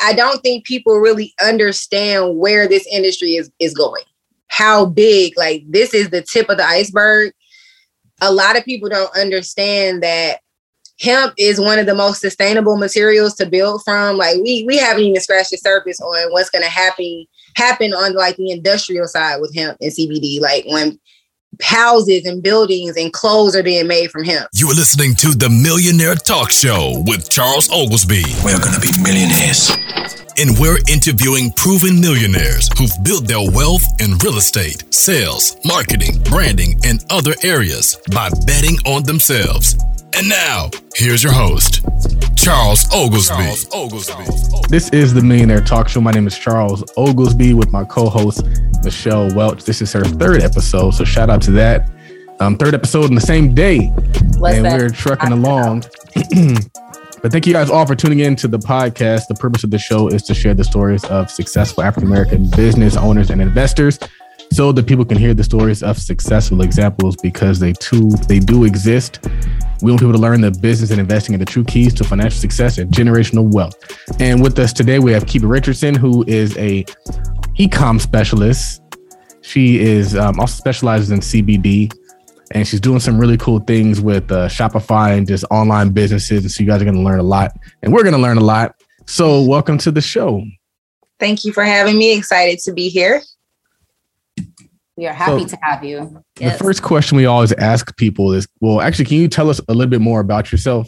I don't think people really understand where this industry is going. How big, like this is the tip of the iceberg. A lot of people don't understand that hemp is one of the most sustainable materials to build from. Like we haven't even scratched the surface on what's going to happen on like the industrial side with hemp and CBD. Like when houses and buildings and clothes are being made from hemp. You are listening to The Millionaire Talk Show with Charles Oglesby. We're going to be millionaires. And we're interviewing proven millionaires who've built their wealth in real estate, sales, marketing, branding, and other areas by betting on themselves. And now, here's your host, Charles Oglesby. This is the Millionaire Talk Show. My name is Charles Oglesby with my co-host, Michelle Welch. This is her third episode, so shout out to that. Third episode on the same day. We're trucking along. But thank you guys all for tuning in to the podcast. The purpose of the show is to share the stories of successful African-American business owners and investors so that people can hear the stories of successful examples because they do exist. We want people to learn the business and investing and the true keys to financial success and generational wealth. And with us today, we have Kiva Richardson, who is a e-com specialist. She is also specializes in CBD, and she's doing some really cool things with Shopify and just online businesses. And so you guys are going to learn a lot, and we're going to learn a lot. So welcome to the show. Thank you for having me. Excited to be here. We are happy to have you. Yes. The first question we always ask people is, well, actually, can you tell us a little bit more about yourself?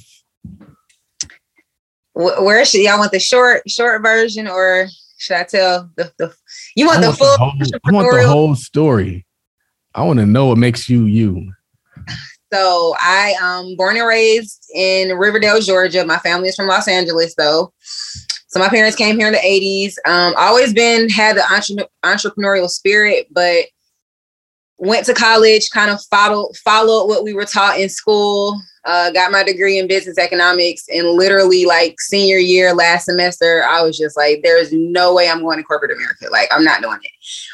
Where should y'all want the short version, or should I tell the you want the full? I want the whole story. I want to know what makes you you. So I born and raised in Riverdale, Georgia. My family is from Los Angeles, though. So my parents came here in the 80s. Always had the entrepreneurial spirit, but went to college, kind of followed what we were taught in school, got my degree in business economics, and literally like senior year, last semester, I was just like, there's no way I'm going to corporate America. Like, I'm not doing it.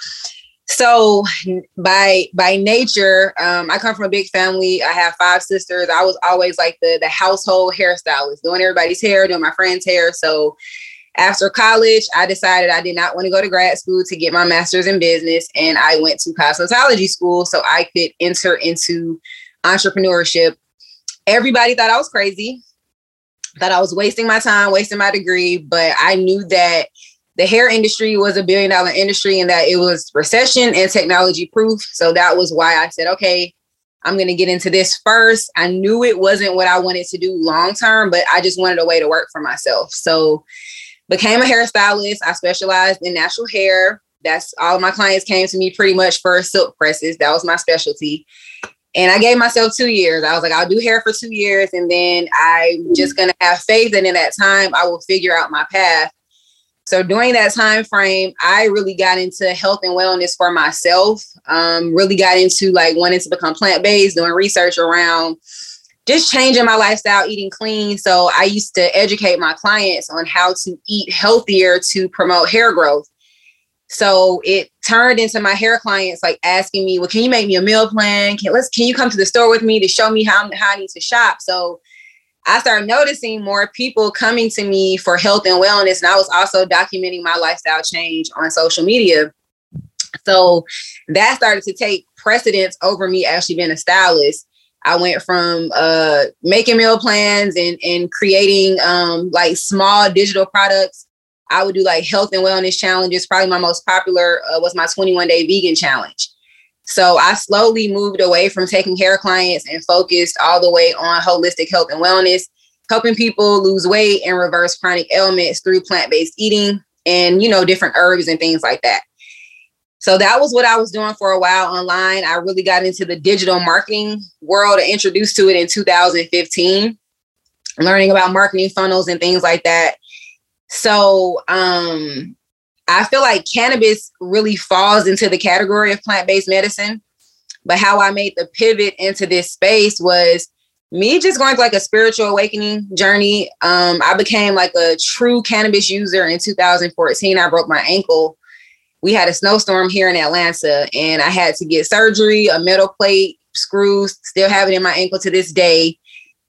So by nature, I come from a big family. I have 5 sisters. I was always like the household hairstylist, doing everybody's hair, doing my friends' hair. So after college, I decided I did not want to go to grad school to get my master's in business. And I went to cosmetology school so I could enter into entrepreneurship. Everybody thought I was crazy, thought I was wasting my time, wasting my degree. But I knew that the hair industry was $1 billion industry and that it was recession and technology proof. So that was why I said, okay, I'm going to get into this first. I knew it wasn't what I wanted to do long term, but I just wanted a way to work for myself. So became a hairstylist. I specialized in natural hair. That's all of my clients came to me pretty much for silk presses. That was my specialty. And I gave myself 2 years. I was like, I'll do hair for 2 years. And then I'm just going to have faith that in that time, I will figure out my path. So during that time frame, I really got into health and wellness for myself. Really got into like wanting to become plant-based, doing research around just changing my lifestyle, eating clean. So I used to educate my clients on how to eat healthier to promote hair growth. So it turned into my hair clients like asking me, well, can you make me a meal plan? Can you come to the store with me to show me how I need to shop? So I started noticing more people coming to me for health and wellness. And I was also documenting my lifestyle change on social media. So that started to take precedence over me actually being a stylist. I went from making meal plans and creating like small digital products. I would do like health and wellness challenges. Probably my most popular was my 21-day vegan challenge. So I slowly moved away from taking hair clients and focused all the way on holistic health and wellness, helping people lose weight and reverse chronic ailments through plant-based eating and, different herbs and things like that. So that was what I was doing for a while online. I really got into the digital marketing world and introduced to it in 2015, learning about marketing funnels and things like that. So I feel like cannabis really falls into the category of plant-based medicine. But how I made the pivot into this space was me just going through like a spiritual awakening journey. I became like a true cannabis user in 2014. I broke my ankle. We had a snowstorm here in Atlanta and I had to get surgery, a metal plate, screws, still have it in my ankle to this day.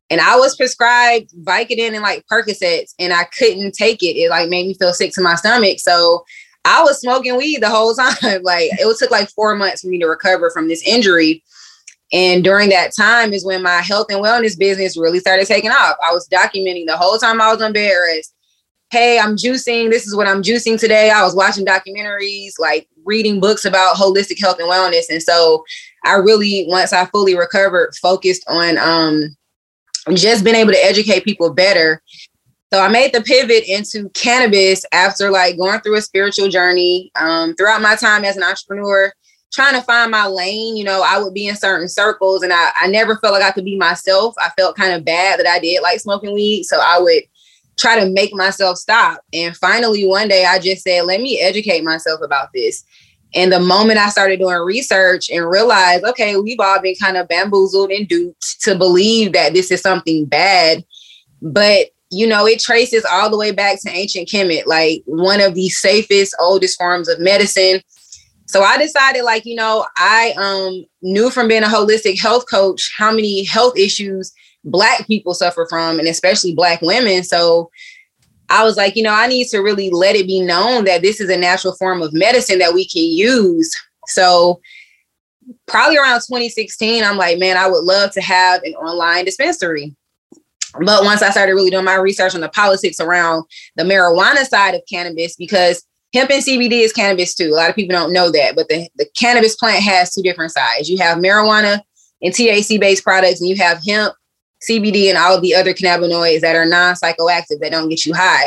And I was prescribed Vicodin and like Percocets, and I couldn't take it. It like made me feel sick to my stomach. So I was smoking weed the whole time. Like it took like 4 months for me to recover from this injury. And during that time is when my health and wellness business really started taking off. I was documenting the whole time I was on bed rest. Hey, I'm juicing. This is what I'm juicing today. I was watching documentaries, like reading books about holistic health and wellness. And so I really, once I fully recovered, focused on just being able to educate people better. So I made the pivot into cannabis after like going through a spiritual journey throughout my time as an entrepreneur, trying to find my lane. You know, I would be in certain circles and I never felt like I could be myself. I felt kind of bad that I did like smoking weed. So I would try to make myself stop. And finally, one day I just said, let me educate myself about this. And the moment I started doing research and realized, okay, we've all been kind of bamboozled and duped to believe that this is something bad. But, you know, it traces all the way back to ancient Kemet, like one of the safest, oldest forms of medicine. So I decided, like, you know, I knew from being a holistic health coach how many health issues Black people suffer from, and especially Black women. So I was like, you know, I need to really let it be known that this is a natural form of medicine that we can use. So probably around 2016, I'm like, man, I would love to have an online dispensary. But once I started really doing my research on the politics around the marijuana side of cannabis, because hemp and CBD is cannabis too. A lot of people don't know that, but the cannabis plant has two different sides. You have marijuana and THC-based products, and you have hemp, CBD, and all of the other cannabinoids that are non-psychoactive that don't get you high.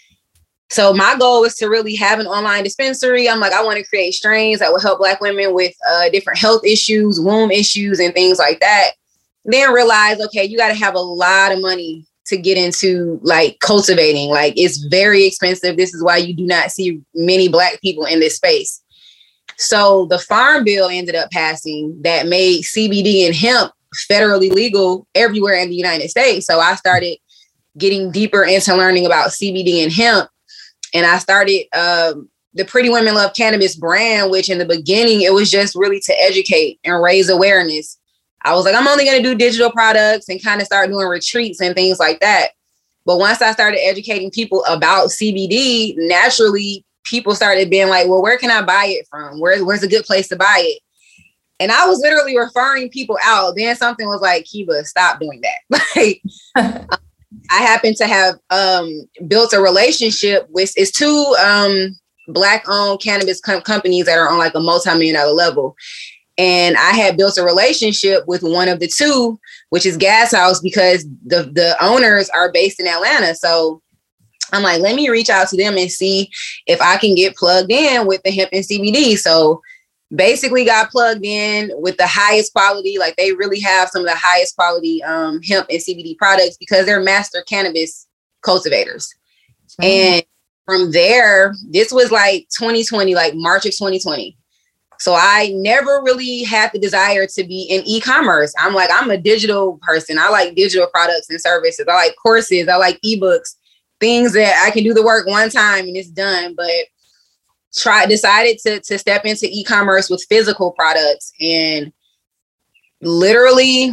So my goal was to really have an online dispensary. I'm like, I want to create strains that will help Black women with different health issues, womb issues, and things like that. Then realize, okay, you got to have a lot of money to get into like cultivating. Like it's very expensive. This is why you do not see many Black people in this space. So the Farm Bill ended up passing that made CBD and hemp federally legal everywhere in the United States. So I started getting deeper into learning about CBD and hemp. And I started the Pretty Women Love Cannabis brand, which in the beginning, it was just really to educate and raise awareness. I was like, I'm only going to do digital products and kind of start doing retreats and things like that. But once I started educating people about CBD, naturally, people started being like, well, where can I buy it from? Where's a good place to buy it? And I was literally referring people out. Then something was like, Kiba, stop doing that. Like, I happen to have built a relationship with two Black-owned cannabis companies that are on like a multi-million-dollar level. And I had built a relationship with one of the two, which is Gas House, because the owners are based in Atlanta. So I'm like, let me reach out to them and see if I can get plugged in with the hemp and CBD. So basically got plugged in with the highest quality. Like they really have some of the highest quality hemp and CBD products because they're master cannabis cultivators. And from there, this was like 2020, like March of 2020. So I never really had the desire to be in e-commerce. I'm a digital person. I like digital products and services. I like courses. I like ebooks, things that I can do the work one time and it's done. But decided to step into e-commerce with physical products. And literally,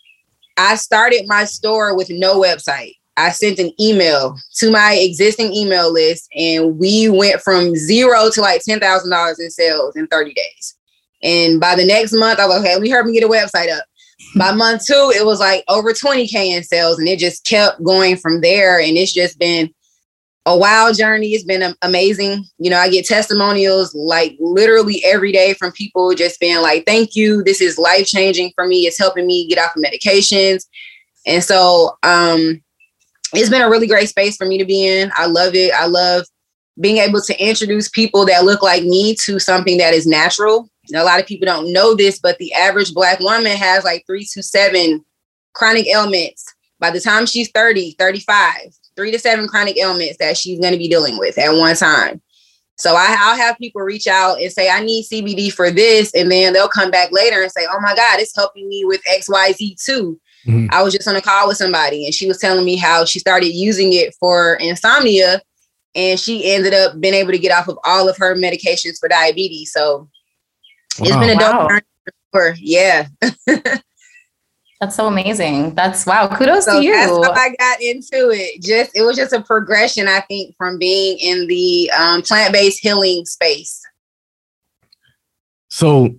I started my store with no website. I sent an email to my existing email list, and we went from zero to like $10,000 in sales in 30 days. And by the next month, I was like, okay, we heard me get a website up. By month 2, it was like over 20K in sales, and it just kept going from there. And it's just been a wild journey. It's been amazing. You know, I get testimonials like literally every day from people just being like, thank you. This is life-changing for me. It's helping me get off of medications. And so, it's been a really great space for me to be in. I love it. I love being able to introduce people that look like me to something that is natural. You know, a lot of people don't know this, but the average Black woman has like 3 to 7 chronic ailments. By the time she's 30, 35, 3 to 7 chronic ailments that she's going to be dealing with at one time. So I'll have people reach out and say, I need CBD for this. And then they'll come back later and say, oh my God, it's helping me with XYZ too. Mm-hmm. I was just on a call with somebody and she was telling me how she started using it for insomnia and she ended up being able to get off of all of her medications for diabetes. So it's been a dope journey. Yeah. That's so amazing. That's wow. Kudos to you. That's how I got into it. It was just a progression, I think, from being in the plant-based healing space. So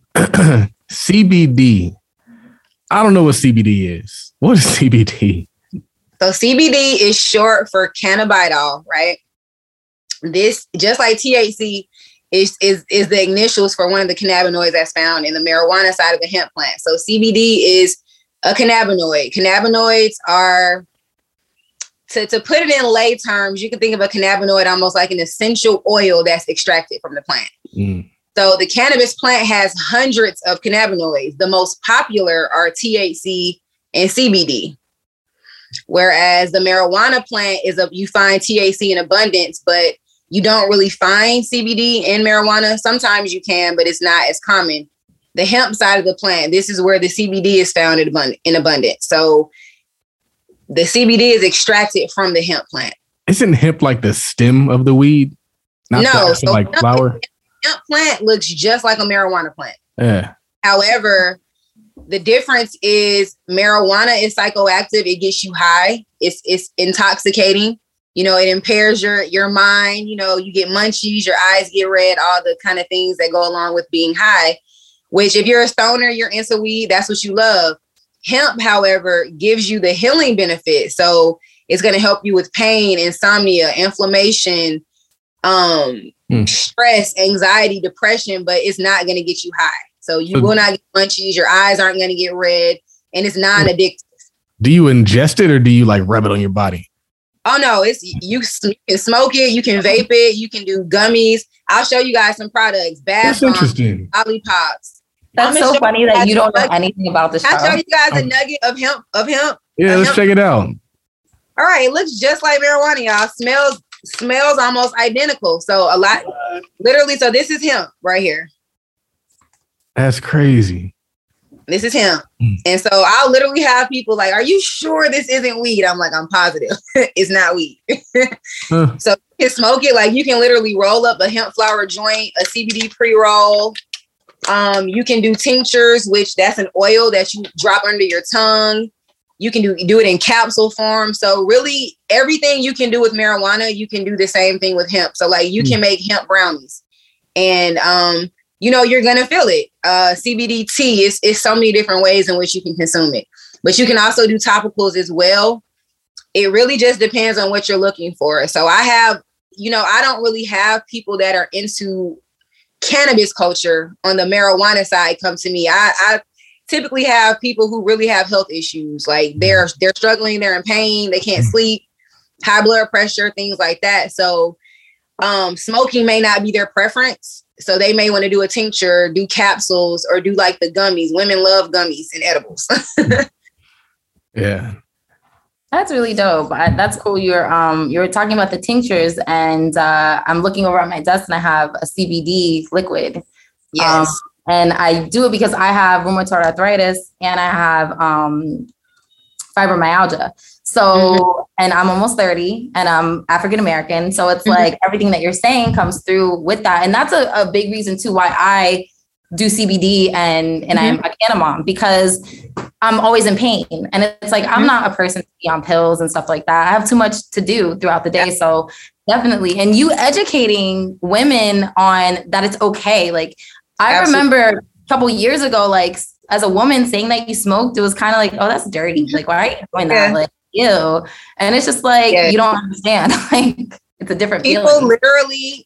CBD, I don't know what CBD is. What is CBD? So CBD is short for cannabidiol, right? This, just like THC, is the initials for one of the cannabinoids that's found in the marijuana side of the hemp plant. So CBD is a cannabinoid. Cannabinoids are, to put it in lay terms, you can think of a cannabinoid almost like an essential oil that's extracted from the plant. So the cannabis plant has hundreds of cannabinoids. The most popular are THC and CBD. Whereas the marijuana plant you find THC in abundance, but you don't really find CBD in marijuana. Sometimes you can, but it's not as common. The hemp side of the plant, this is where the CBD is found in abundance. So the CBD is extracted from the hemp plant. Isn't hemp like the stem of the weed? No, so like flower. Hemp plant looks just like a marijuana plant. Yeah. However, the difference is marijuana is psychoactive. It gets you high. It's intoxicating. You know, it impairs your mind. You know, you get munchies, your eyes get red, all the kind of things that go along with being high, which if you're a stoner, you're into weed, that's what you love. Hemp, however, gives you the healing benefit. So it's going to help you with pain, insomnia, inflammation, stress, anxiety, depression, but it's not going to get you high. So you will not get munchies. Your eyes aren't going to get red, and it's non-addictive. Do you ingest it or do you like rub it on your body? Oh no, you can smoke it, you can vape it, you can do gummies. I'll show you guys some products. That's interesting. Lollipops. That's so funny that you don't know anything about the show. I'll show you guys a nugget of hemp. Yeah, let's check it out. All right, it looks just like marijuana, y'all. Smells almost identical. So literally, so this is hemp right here. That's crazy. This is hemp. And so I'll literally have people like, are you sure this isn't weed? I'm like, I'm positive it's not weed. So you can smoke it. Like you can literally roll up a hemp flower joint, a CBD pre-roll. You can do tinctures, which that's an oil that you drop under your tongue. You can do it in capsule form. So really everything you can do with marijuana, you can do the same thing with hemp. So like you can make hemp brownies and, you know, you're going to feel it. CBD tea is so many different ways in which you can consume it, but you can also do topicals as well. It really just depends on what you're looking for. So I don't really have people that are into cannabis culture on the marijuana side come to me. I typically have people who really have health issues. Like they're struggling, they're in pain, they can't sleep, high blood pressure, things like that. So smoking may not be their preference. So they may want to do a tincture, do capsules, or do like the gummies. Women love gummies and edibles. Yeah. That's really dope. That's cool. You were talking about the tinctures, and I'm looking over at my desk, and I have a CBD liquid. Yes. And I do it because I have rheumatoid arthritis and I have fibromyalgia. So, and I'm almost 30 and I'm African-American. So it's like everything that you're saying comes through with that. And that's a big reason too, why I do CBD and I'm a canna mom, because I'm always in pain. And it's like, I'm not a person to be on pills and stuff like that. I have too much to do throughout the day. So definitely. And you educating women on that it's okay. Like I remember a couple years ago, like as a woman saying that you smoked, it was kind of like, oh, that's dirty. Like, why are you doing that? Like, ew. And it's just like, you don't understand. Like, it's a different people feeling. Literally,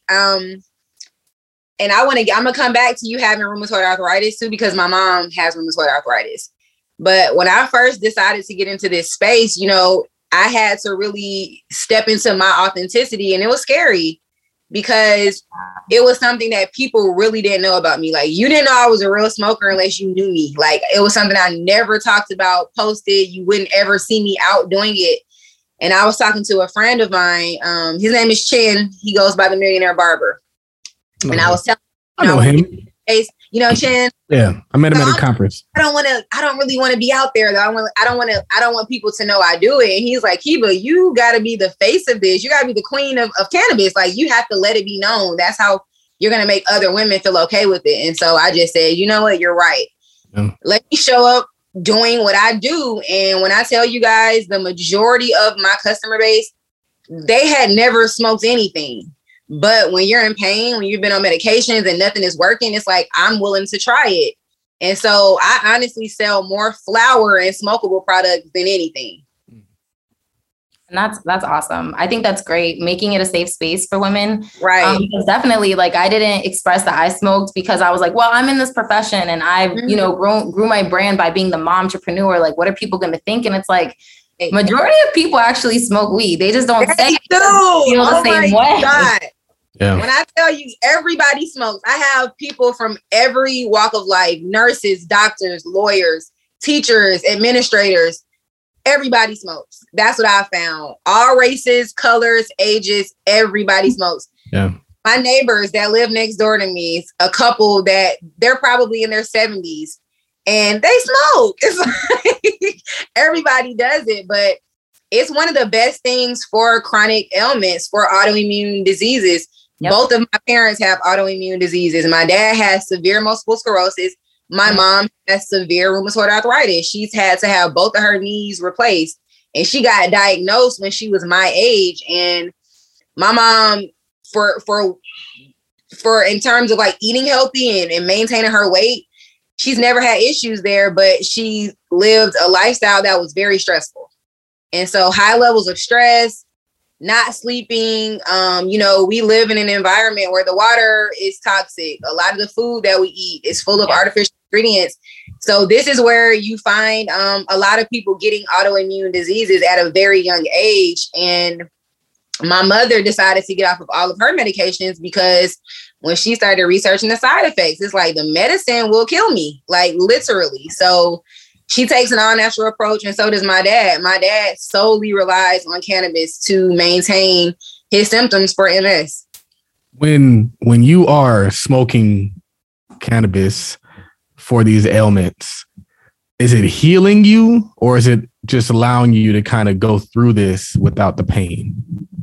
and I'm gonna come back to you having rheumatoid arthritis too, because my mom has rheumatoid arthritis. But when I first decided to get into this space, you know, I had to really step into my authenticity, and it was scary because it was something that people really didn't know about me. Like, you didn't know I was a real smoker unless you knew me. Like, it was something I never talked about, posted. You wouldn't ever see me out doing it. And I was talking to a friend of mine. His name is Chin. He goes by the Millionaire Barber. And I was telling I know him. You know, Chin. Yeah, I met him at a conference. I don't really want to be out there though. I don't want people to know I do it. And he's like, Kiba, you gotta be the face of this. You gotta be the queen of cannabis. Like, you have to let it be known. That's how you're gonna make other women feel okay with it. And so I just said, you know what, you're right. Yeah. Let me show up doing what I do. And when I tell you guys, the majority of my customer base, they had never smoked anything. But when you're in pain, when you've been on medications and nothing is working, it's like, I'm willing to try it. And so I honestly sell more flower and smokable products than anything. And that's awesome. I think that's great. Making it a safe space for women. Right. Because definitely, like, I didn't express that I smoked because I was like, well, I'm in this profession and I've, you know, grew my brand by being the mom entrepreneur. Like, what are people going to think? And it's like, majority of people actually smoke weed. They just don't say it. Feel the same way. God. Yeah. When I tell you everybody smokes, I have people from every walk of life, nurses, doctors, lawyers, teachers, administrators. Everybody smokes. That's what I found. All races, colors, ages, everybody smokes. Yeah. My neighbors that live next door to me, a couple that they're probably in their 70s and they smoke. It's like everybody does it, but it's one of the best things for chronic ailments, for autoimmune diseases. Yep. Both of my parents have autoimmune diseases. My dad has severe multiple sclerosis. My mom has severe rheumatoid arthritis. She's had to have both of her knees replaced. And she got diagnosed when she was my age. And my mom, for in terms of like eating healthy and maintaining her weight, she's never had issues there, but she lived a lifestyle that was very stressful. And so high levels of stress, not sleeping. You know, we live in an environment where the water is toxic. A lot of the food that we eat is full of artificial ingredients. So this is where you find a lot of people getting autoimmune diseases at a very young age. And my mother decided to get off of all of her medications because when she started researching the side effects, it's like the medicine will kill me, like literally. So she takes an all-natural approach, and so does my dad. My dad solely relies on cannabis to maintain his symptoms for MS. When you are smoking cannabis for these ailments, is it healing you or is it just allowing you to kind of go through this without the pain?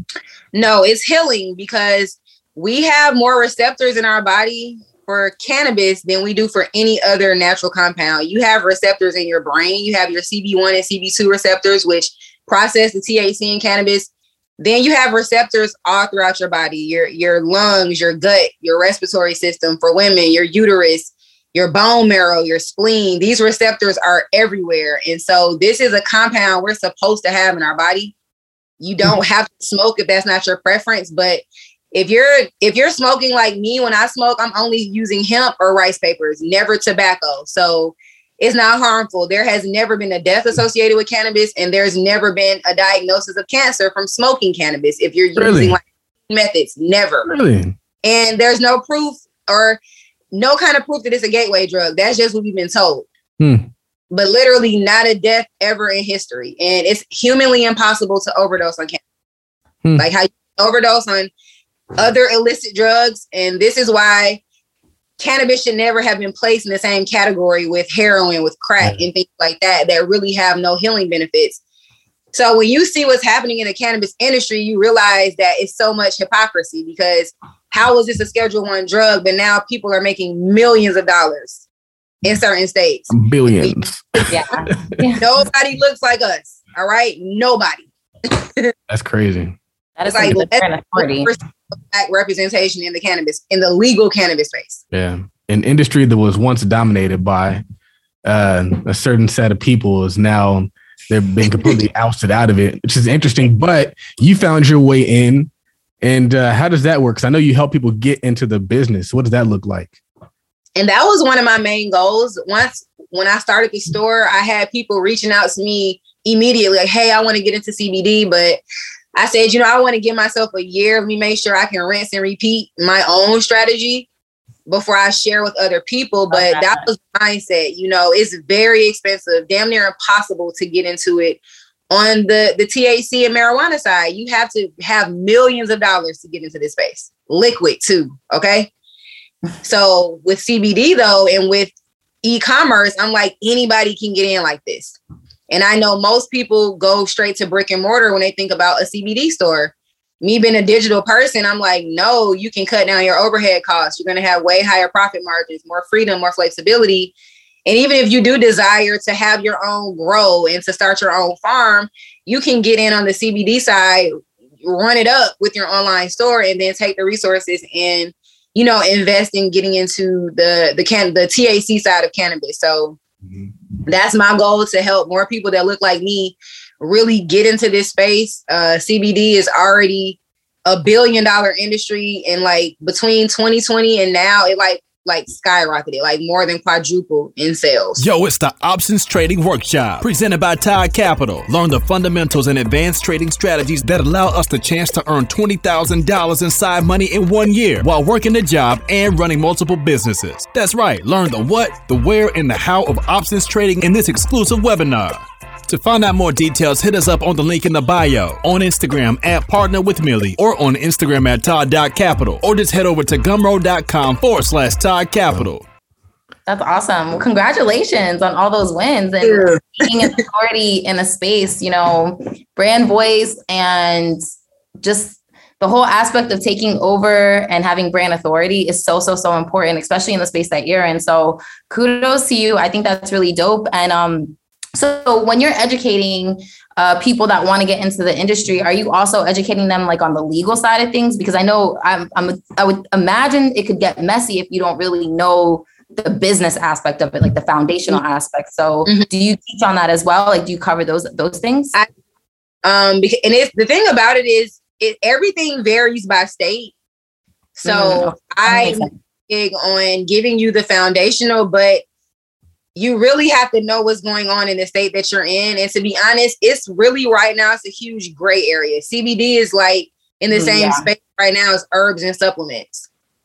No, it's healing because we have more receptors in our body for cannabis than we do for any other natural compound. You have receptors in your brain. You have your CB1 and CB2 receptors, which process the THC in cannabis. Then you have receptors all throughout your body, your lungs, your gut, your respiratory system for women, your uterus, your bone marrow, your spleen. These receptors are everywhere. And so this is a compound we're supposed to have in our body. You don't have to smoke if that's not your preference, but if you're smoking like me, when I smoke, I'm only using hemp or rice papers, never tobacco. So it's not harmful. There has never been a death associated with cannabis, and there's never been a diagnosis of cancer from smoking cannabis. If you're using like methods, never. Really? And there's no proof or no kind of proof that it's a gateway drug. That's just what we've been told. But literally not a death ever in history. And it's humanly impossible to overdose on cannabis. Like how you overdose on other illicit drugs. And this is why cannabis should never have been placed in the same category with heroin, with crack and things like that really have no healing benefits. So when you see what's happening in the cannabis industry, you realize that it's so much hypocrisy, because how is this a Schedule I drug, but now people are making millions of dollars in certain states? Billions. Yeah. Nobody looks like us. All right. Nobody. That's crazy. That is like black representation in the legal cannabis space. Yeah. An industry that was once dominated by a certain set of people is now, they've been completely ousted out of it, which is interesting. But you found your way in. And how does that work? Because I know you help people get into the business. What does that look like? And that was one of my main goals. When I started the store, I had people reaching out to me immediately, like, hey, I want to get into CBD. But I said, I want to give myself a year. Let me make sure I can rinse and repeat my own strategy before I share with other people. But that was the mindset. It's very expensive, damn near impossible to get into it. On the THC and marijuana side, you have to have millions of dollars to get into this space. Liquid too, okay? So with CBD though, and with e-commerce, I'm like, anybody can get in like this. And I know most people go straight to brick and mortar when they think about a CBD store. Me being a digital person, I'm like, no, you can cut down your overhead costs. You're going to have way higher profit margins, more freedom, more flexibility. And even if you do desire to have your own grow and to start your own farm, you can get in on the CBD side, run it up with your online store, and then take the resources and, you know, invest in getting into the THC side of cannabis. So that's my goal, to help more people that look like me really get into this space. CBD is already $1 billion industry, and like between 2020 and now, it like skyrocketed, like more than quadruple in sales. Yo, it's the Options Trading Workshop presented by Tide Capital. Learn the fundamentals and advanced trading strategies that allow us the chance to earn $20,000 in side money in 1 year while working a job and running multiple businesses. That's right. Learn the what, the where, and the how of options trading in this exclusive webinar. To find out more details, hit us up on the link in the bio, on Instagram at Partner with Millie, or on Instagram at Todd.Capital, or just head over to Gumroad.com/Todd Capital. That's awesome. Congratulations on all those wins and being an authority in a space, you know, brand voice, and just the whole aspect of taking over and having brand authority is so important, especially in the space that you're in. So kudos to you. I think that's really dope. And, so when you're educating people that want to get into the industry, are you also educating them like on the legal side of things? Because I know I would imagine it could get messy if you don't really know the business aspect of it, like the foundational aspect. So do you teach on that as well? Like, do you cover those things? And it's the thing about it is everything varies by state. So I'm big on giving you the foundational, but you really have to know what's going on in the state that you're in. And to be honest, it's really right now, it's a huge gray area. CBD is like in the same space right now as herbs and supplements.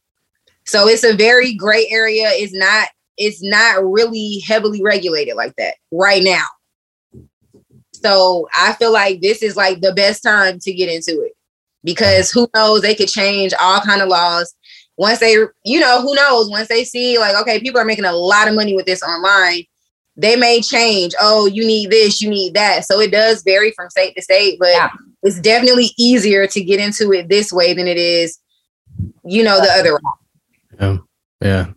So it's a very gray area. It's not really heavily regulated like that right now. So I feel like this is like the best time to get into it, because who knows, they could change all kind of laws. Once they, you know, who knows, once they see like, okay, people are making a lot of money with this online, they may change. Oh, you need this, you need that. So it does vary from state to state, but it's definitely easier to get into it this way than it is, you know, the other way. Yeah.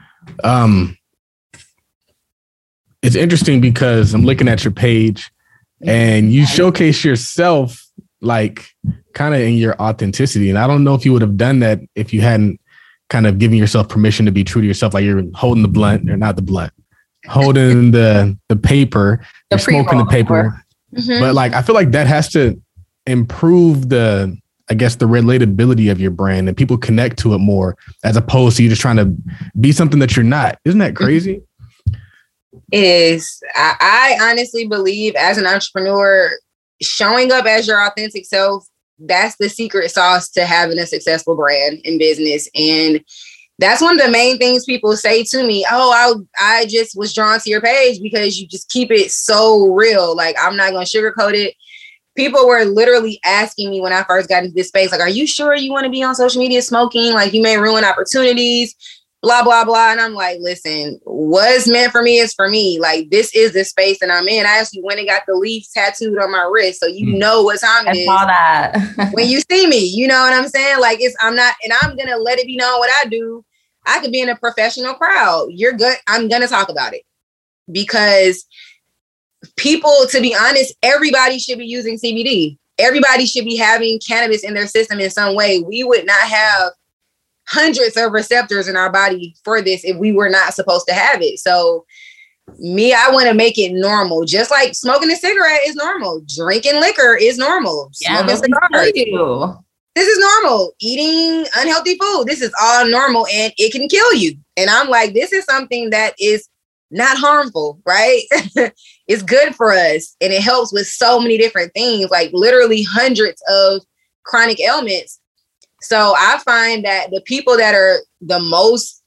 It's interesting because I'm looking at your page and you showcase yourself like kind of in your authenticity. And I don't know if you would have done that if you hadn't kind of giving yourself permission to be true to yourself. Like you're holding the blunt, or not the blunt, holding the paper, you're smoking the paper. But like, I feel like that has to improve the relatability of your brand, and people connect to it more, as opposed to you just trying to be something that you're not. Isn't that crazy? It is. I honestly believe, as an entrepreneur, showing up as your authentic self, that's the secret sauce to having a successful brand in business. And that's one of the main things people say to me. Oh, I just was drawn to your page because you just keep it so real. Like, I'm not going to sugarcoat it. People were literally asking me when I first got into this space, like, are you sure you want to be on social media smoking? Like, you may ruin opportunities, blah, blah, blah. And I'm like, listen, what's meant for me is for me. Like, this is the space that I'm in. I actually went and got the leaf tattooed on my wrist, so you know what time it is. I saw that. When you see me, you know what I'm saying? Like, I'm going to let it be known what I do. I could be in a professional crowd. You're good. I'm going to talk about it, because people, to be honest, everybody should be using CBD. Everybody should be having cannabis in their system in some way. We would not have hundreds of receptors in our body for this if we were not supposed to have it. So I want to make it normal. Just like smoking a cigarette is normal. Drinking liquor is normal. Smoking cigars. This is normal. Eating unhealthy food. This is all normal, and it can kill you. And I'm like, this is something that is not harmful, right? It's good for us. And it helps with so many different things, like literally hundreds of chronic ailments. So I find that the people that are the most,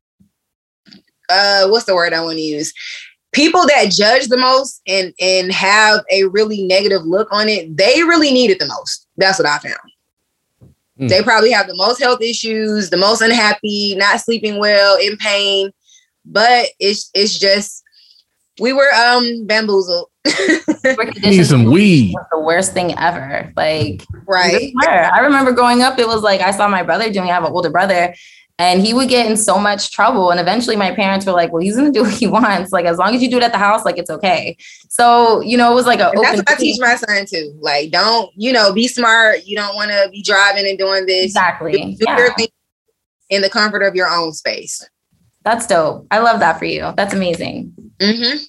what's the word I want to use? People that judge the most and have a really negative look on it, they really need it the most. That's what I found. They probably have the most health issues, the most unhappy, not sleeping well, in pain. But it's just, We were bamboozled. Need some weed. Was the worst thing ever. Like, right. I remember growing up, it was like I saw my brother doing. I have an older brother, and he would get in so much trouble. And eventually, my parents were like, "Well, he's gonna do what he wants. Like, as long as you do it at the house, like it's okay." So it was like a. That's what I teach my son too. Like, don't be smart. You don't want to be driving and doing this. Exactly. Do your thing in the comfort of your own space. That's dope. I love that for you. That's amazing. Mm-hmm.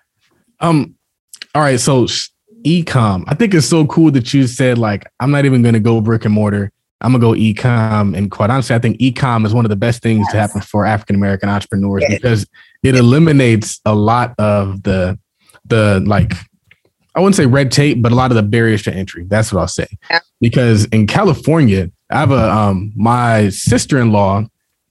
All right. So e-com, I think it's so cool that you said, like, I'm not even going to go brick and mortar. I'm gonna go e-com. And quite honestly, I think e-com is one of the best things to happen for African-American entrepreneurs because it eliminates a lot of the like, I wouldn't say red tape, but a lot of the barriers to entry. That's what I'll say. Yeah. Because in California, I have my sister-in-law,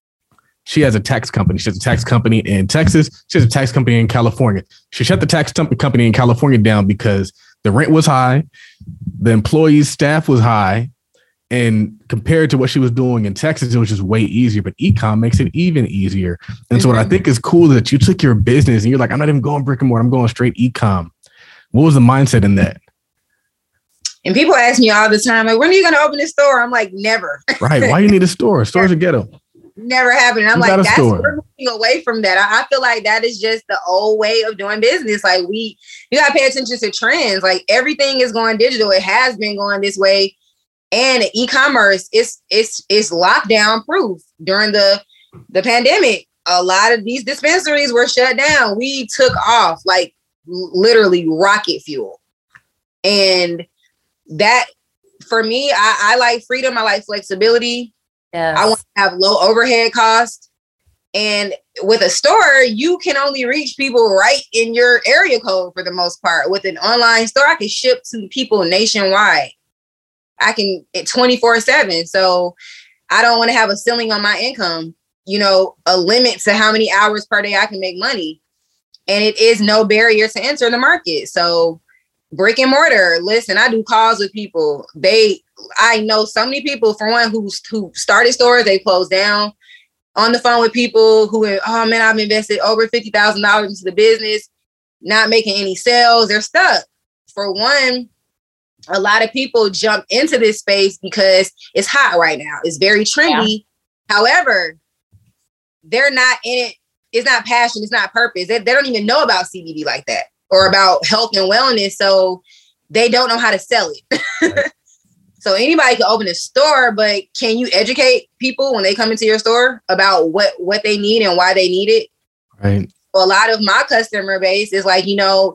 she has a tax company. She has a tax company in Texas. She has a tax company in California. She shut the tax company in California down because the rent was high, the employees' staff was high, and compared to what she was doing in Texas, it was just way easier. But e-com makes it even easier. And so what I think is cool is that you took your business and you're like, I'm not even going brick and mortar. I'm going straight e-com. What was the mindset in that? And people ask me all the time, like, when are you going to open a store? I'm like, never. Right. Why you need a store? Stores are ghetto. Never happened. I'm like, we're moving away from that. I feel like that is just the old way of doing business. Like you got to pay attention to trends. Like everything is going digital. It has been going this way. And e-commerce is lockdown proof. During the pandemic, a lot of these dispensaries were shut down. We took off like literally rocket fuel. And that for me, I like freedom. I like flexibility. Yes. I want to have low overhead costs. And with a store, you can only reach people right in your area code for the most part. With an online store, I can ship to people nationwide. I can 24/7. So I don't want to have a ceiling on my income, a limit to how many hours per day I can make money. And it is no barrier to enter the market. So brick and mortar, listen, I do calls with people. I know so many people, for one, who started stores, they closed down. On the phone with people who, oh man, I've invested over $50,000 into the business, not making any sales. They're stuck. For one, a lot of people jump into this space because it's hot right now. It's very trendy. Yeah. However, they're not in it. It's not passion. It's not purpose. They don't even know about CBD like that or about health and wellness. So they don't know how to sell it. Right. So anybody can open a store, but can you educate people when they come into your store about what they need and why they need it? Right. So a lot of my customer base is like,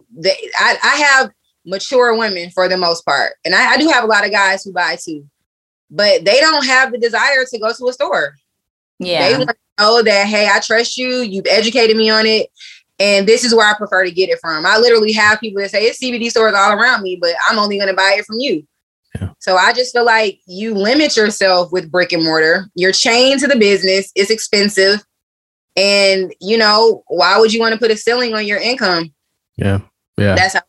I have mature women for the most part. And I do have a lot of guys who buy too, but they don't have the desire to go to a store. Yeah. They want to know that, hey, I trust you. You've educated me on it. And this is where I prefer to get it from. I literally have people that say it's CBD stores all around me, but I'm only going to buy it from you. Yeah. So I just feel like you limit yourself with brick and mortar. You're chained to the business. It's expensive. And, why would you want to put a ceiling on your income? Yeah. Yeah. That's how.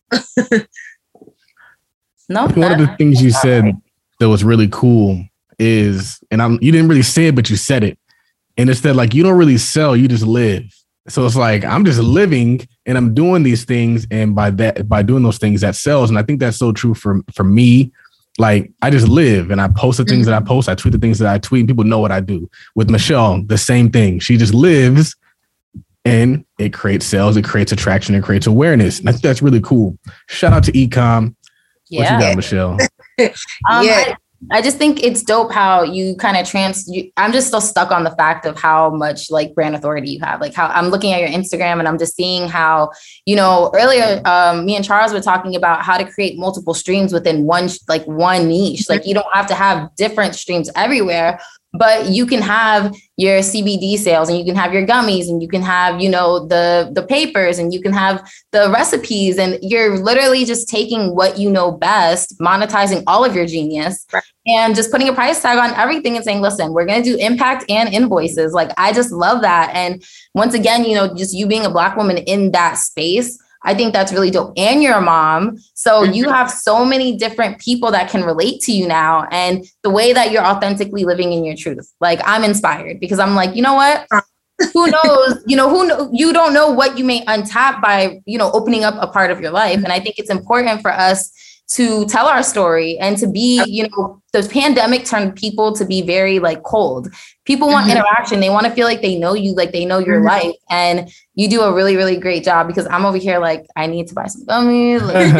No, one of the things you said that was really cool is, and you didn't really say it, but you said it. And it's that, like, you don't really sell, you just live. So it's like, I'm just living and I'm doing these things. And by doing those things, that sells. And I think that's so true for me. Like, I just live and I post the things that I post. I tweet the things that I tweet. And people know what I do. With Michelle, the same thing. She just lives and it creates sales. It creates attraction. It creates awareness. And I think that's really cool. Shout out to e-com. Yeah. What you got, Michelle? Yeah. I just think it's dope how you kind of I'm just still stuck on the fact of how much like brand authority you have. Like how I'm looking at your Instagram and I'm just seeing how, earlier me and Charles were talking about how to create multiple streams within one niche. Like you don't have to have different streams everywhere, but you can have your CBD sales and you can have your gummies and you can have, the papers and you can have the recipes, and you're literally just taking what you know best, monetizing all of your genius, right, and just putting a price tag on everything and saying, listen, we're going to do impact and invoices. Like, I just love that. And once again, just you being a Black woman in that space, I think that's really dope. And you're a mom. So you have so many different people that can relate to you now. And the way that you're authentically living in your truth, like, I'm inspired because I'm like, you know what? who knows, you don't know what you may untap by, opening up a part of your life. And I think it's important for us to tell our story and to be, the pandemic turned people to be very like cold. People want interaction. They want to feel like they know you, like they know your life. And you do a really, really great job, because I'm over here like, I need to buy some gummies.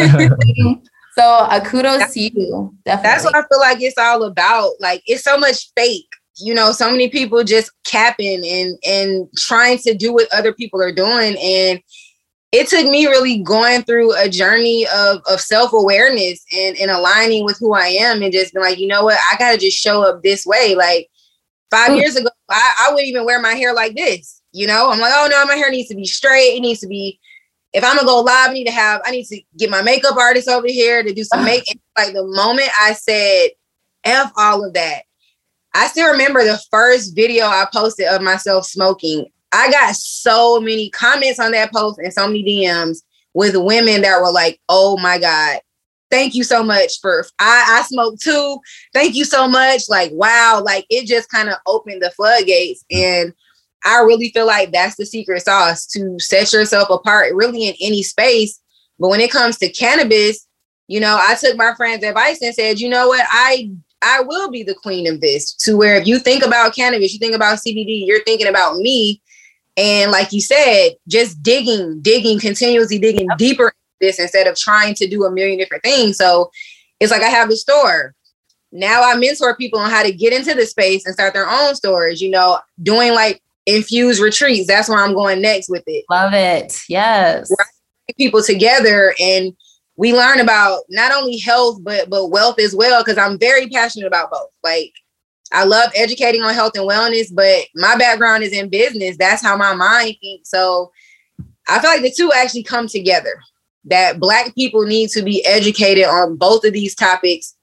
So kudos to you. Definitely. That's what I feel like it's all about. Like, it's so much fake. So many people just capping and trying to do what other people are doing. And it took me really going through a journey of self-awareness and aligning with who I am, and just being like, you know what, I got to just show up this way. Like 5 years ago, I wouldn't even wear my hair like this. I'm like, oh no, my hair needs to be straight. It needs to be, if I'm gonna go live, I need to get my makeup artist over here to do some makeup. Like, the moment I said, F all of that, I still remember the first video I posted of myself smoking. I got so many comments on that post and so many DMs with women that were like, oh my God, thank you so much I smoke too. Thank you so much. Like, wow. Like, it just kind of opened the floodgates. And I really feel like that's the secret sauce, to set yourself apart really in any space. But when it comes to cannabis, I took my friend's advice and said, you know what, I will be the queen of this, to where if you think about cannabis, you think about CBD, you're thinking about me. And like you said, just continuously digging deeper into this instead of trying to do a million different things. So it's like, I have a store. Now I mentor people on how to get into the space and start their own stores, doing like infused retreats. That's where I'm going next with it. Love it. Yes. Bring people together, and we learn about not only health, but wealth as well. Cause I'm very passionate about both. Like, I love educating on health and wellness, but my background is in business. That's how my mind thinks. So I feel like the two actually come together, that Black people need to be educated on both of these topics,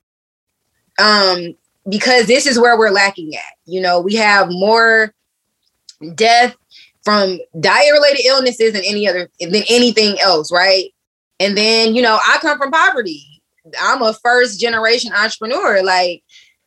because this is where we're lacking at. We have more death from diet-related illnesses than anything else, right? And then, I come from poverty. I'm a first-generation entrepreneur. Like,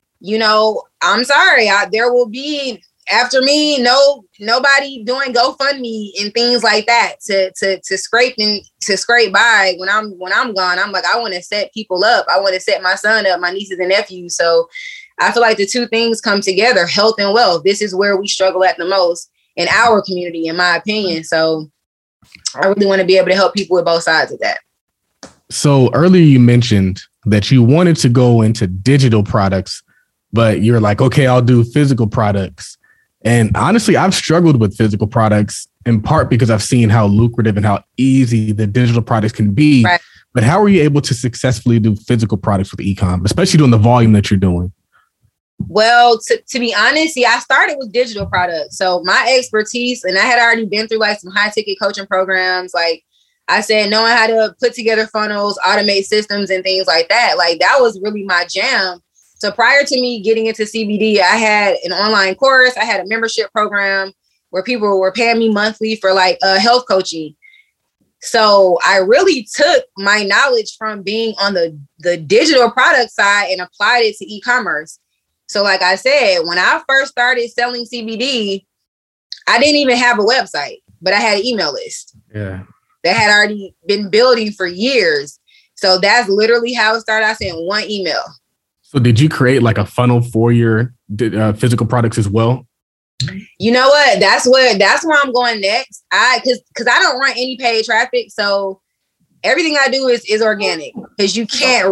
I'm sorry, there will be after me nobody doing GoFundMe and things like that to scrape by when I'm gone. I'm like, I want to set people up. I want to set my son up, my nieces and nephews. So I feel like the two things come together, health and wealth. This is where we struggle at the most in our community, in my opinion. So I really want to be able to help people with both sides of that. So earlier you mentioned that you wanted to go into digital products, but you're like, okay, I'll do physical products. And honestly, I've struggled with physical products in part because I've seen how lucrative and how easy the digital products can be. Right. But how are you able to successfully do physical products with e-com, especially doing the volume that you're doing? Well, to be honest, I started with digital products. So my expertise, and I had already been through like some high ticket coaching programs. Like I said, knowing how to put together funnels, automate systems and things like that. Like that was really my jam. So prior to me getting into CBD, I had an online course. I had a membership program where people were paying me monthly for like health coaching. So I really took my knowledge from being on the digital product side and applied it to e-commerce. So like I said, when I first started selling CBD, I didn't even have a website, but I had an email list. Yeah. That had already been building for years. So that's literally how it started. I sent one email. So did you create like a funnel for your physical products as well? You know what? That's where I'm going next. Because I don't run any paid traffic. So everything I do is organic, because you can't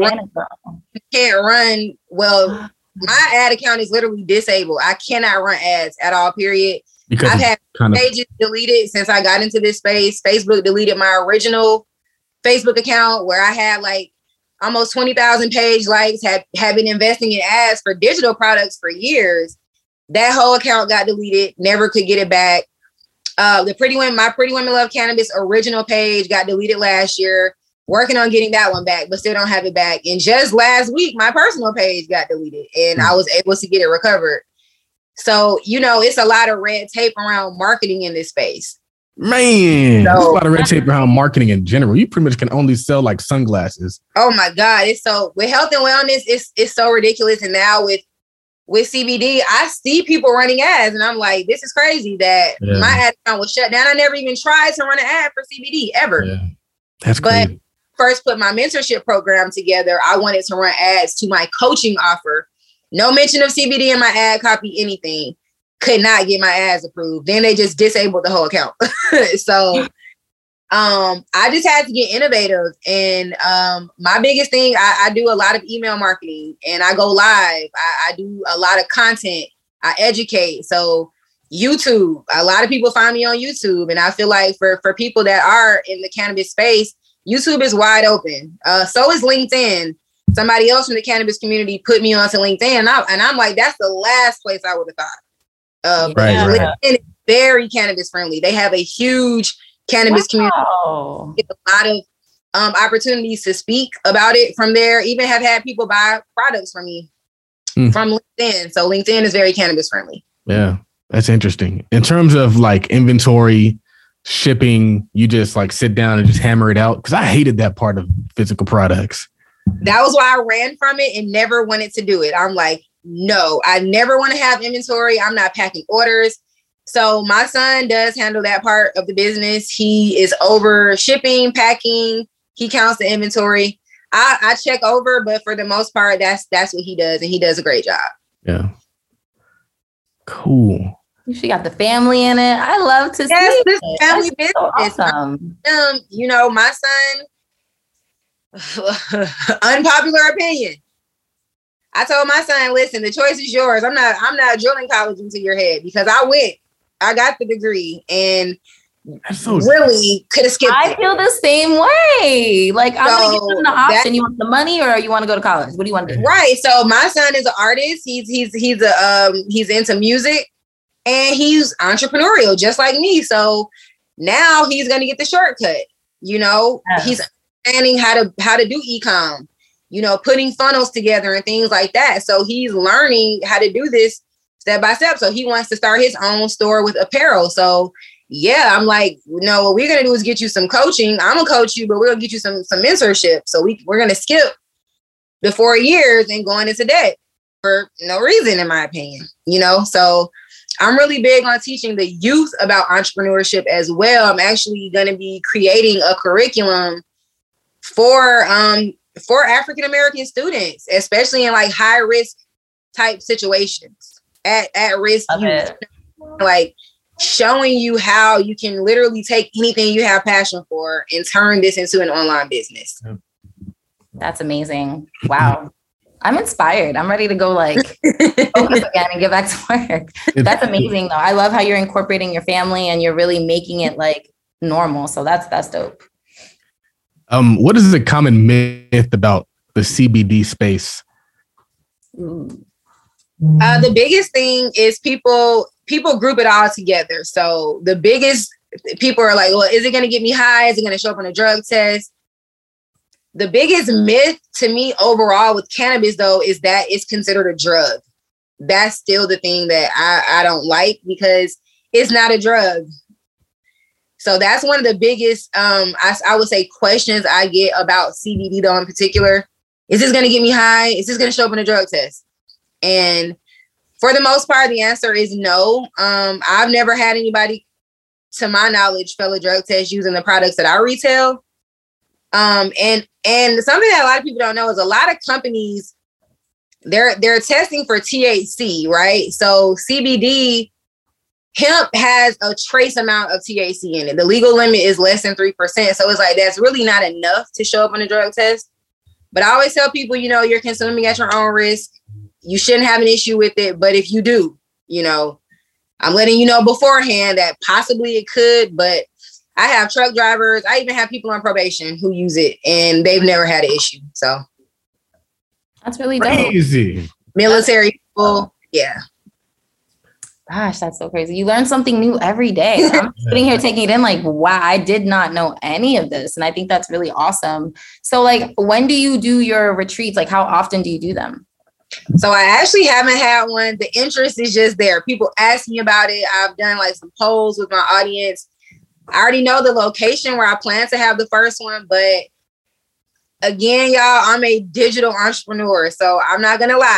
run. Well, my ad account is literally disabled. I cannot run ads at all, period. Because I've had pages deleted since I got into this space. Facebook deleted my original Facebook account where I had like almost 20,000 page likes, had been investing in ads for digital products for years. That whole account got deleted, never could get it back. My Pretty Women Love Cannabis original page got deleted last year. Working on getting that one back, but still don't have it back. And just last week, my personal page got deleted and I was able to get it recovered. So, it's a lot of red tape around marketing in this space. Man, there's a lot of red tape around marketing in general. You pretty much can only sell like sunglasses. Oh my God. It's so, with health and wellness, it's so ridiculous. And now with with CBD, I see people running ads, and I'm like, this is crazy that my ad account was shut down. I never even tried to run an ad for CBD ever. Yeah. That's crazy. But first put my mentorship program together, I wanted to run ads to my coaching offer. No mention of CBD in my ad copy, anything. Could not get my ads approved. Then they just disabled the whole account. So I just had to get innovative. And my biggest thing, I do a lot of email marketing and I go live. I do a lot of content. I educate. So YouTube, a lot of people find me on YouTube. And I feel like for people that are in the cannabis space, YouTube is wide open. So is LinkedIn. Somebody else from the cannabis community put me onto LinkedIn. And I'm like, that's the last place I would have thought. LinkedIn is very cannabis friendly. They have a huge cannabis community. Get a lot of opportunities to speak about it from there. Even have had people buy products from me from LinkedIn. So LinkedIn is very cannabis friendly. Yeah, that's interesting. In terms of like inventory, shipping, you just like sit down and just hammer it out? Because I hated that part of physical products. That was why I ran from it and never wanted to do it. I'm like, no, I never want to have inventory. I'm not packing orders. So my son does handle that part of the business. He is over shipping, packing. He counts the inventory. I check over, but for the most part, that's what he does. And he does a great job. Yeah. Cool. She got the family in it. I love to see this family business. So awesome. You know, my son, unpopular opinion. I told my son, listen, the choice is yours. I'm not drilling college into your head because I got the degree and really could have skipped it. I feel the same way. Like, I'm going to give them the option. You want the money or you want to go to college? What do you want to do? Right. So my son is an artist. He's into music and he's entrepreneurial just like me. So now he's going to get the shortcut. You know, he's understanding how to do e-com, you know, putting funnels together and things like that. So he's learning how to do this step by step. So he wants to start his own store with apparel. So yeah, I'm like, no, what we're going to do is get you some coaching. I'm going to coach you, but we're going to get you some mentorship. So we're going to skip the 4 years and going into debt for no reason, in my opinion, you know? So I'm really big on teaching the youth about entrepreneurship as well. I'm actually going to be creating a curriculum for African-American students, especially in like high risk type situations, at risk youth. Like showing you how you can literally take anything you have passion for and turn this into an online business. That's amazing. Wow. I'm inspired. I'm ready to go like focus again and get back to work. That's amazing though. I love how you're incorporating your family and you're really making it like normal. So that's dope. What is the common myth about the CBD space? The biggest thing is people group it all together. So the biggest people are like, well, is it going to get me high? Is it going to show up on a drug test? The biggest myth to me overall with cannabis though, is that it's considered a drug. That's still the thing that I don't like because it's not a drug. So that's one of the biggest, I would say, questions I get about CBD though in particular. Is this going to get me high? Is this going to show up in a drug test? And for the most part, the answer is no. I've never had anybody, to my knowledge, fail a drug test using the products that I retail. And something that a lot of people don't know is a lot of companies, they're testing for THC, right? So CBD, hemp has a trace amount of THC in it. The legal limit is less than 3%. So it's like, that's really not enough to show up on a drug test. But I always tell people, you know, you're consuming at your own risk. You shouldn't have an issue with it. But if you do, you know, I'm letting you know beforehand that possibly it could, but I have truck drivers. I even have people on probation who use it and they've never had an issue. So that's really dope. Crazy. Military people. Yeah. Gosh, that's so crazy. You learn something new every day. I'm sitting here taking it in like, wow, I did not know any of this. And I think that's really awesome. So like, when do you do your retreats? Like, how often do you do them? So I actually haven't had one. The interest is just there. People ask me about it. I've done like some polls with my audience. I already know the location where I plan to have the first one, but again, y'all, I'm a digital entrepreneur. So I'm not going to lie.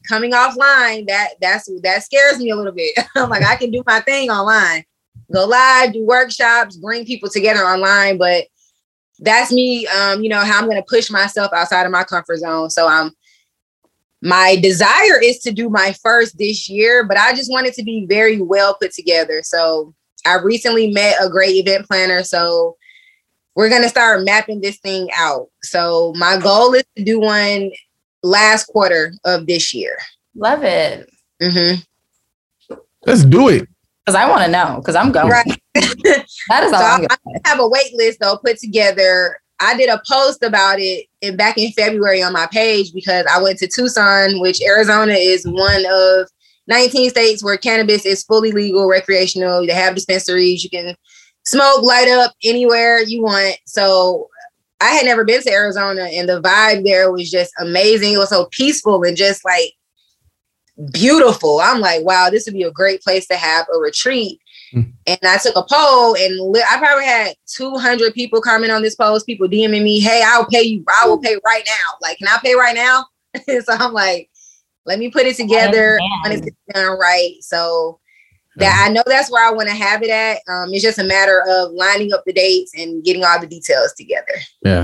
coming offline, that scares me a little bit. I'm like, I can do my thing online, go live, do workshops, bring people together online, but that's me, how I'm going to push myself outside of my comfort zone. So my desire is to do my first this year, but I just want it to be very well put together. So I recently met a great event planner. So we're going to start mapping this thing out. So my goal is to do one last quarter of this year. Love it. Mm-hmm. Let's do it. Because I want to know, because I'm going. Right. That is all I'm going. I have a wait list though put together. I did a post about it back in February on my page because I went to Tucson, which Arizona is one of 19 states where cannabis is fully legal, recreational. They have dispensaries. You can smoke, light up anywhere you want. So I had never been to Arizona, and the vibe there was just amazing. It was so peaceful and just like beautiful. I'm like, wow, this would be a great place to have a retreat. And I took a poll, and I probably had 200 people comment on this post, people DMing me, hey, I'll pay you. I will pay right now. Like, can I pay right now? So I'm like, let me put it together. I want it done right. So that I know that's where I want to have it at. It's just a matter of lining up the dates and getting all the details together. Yeah.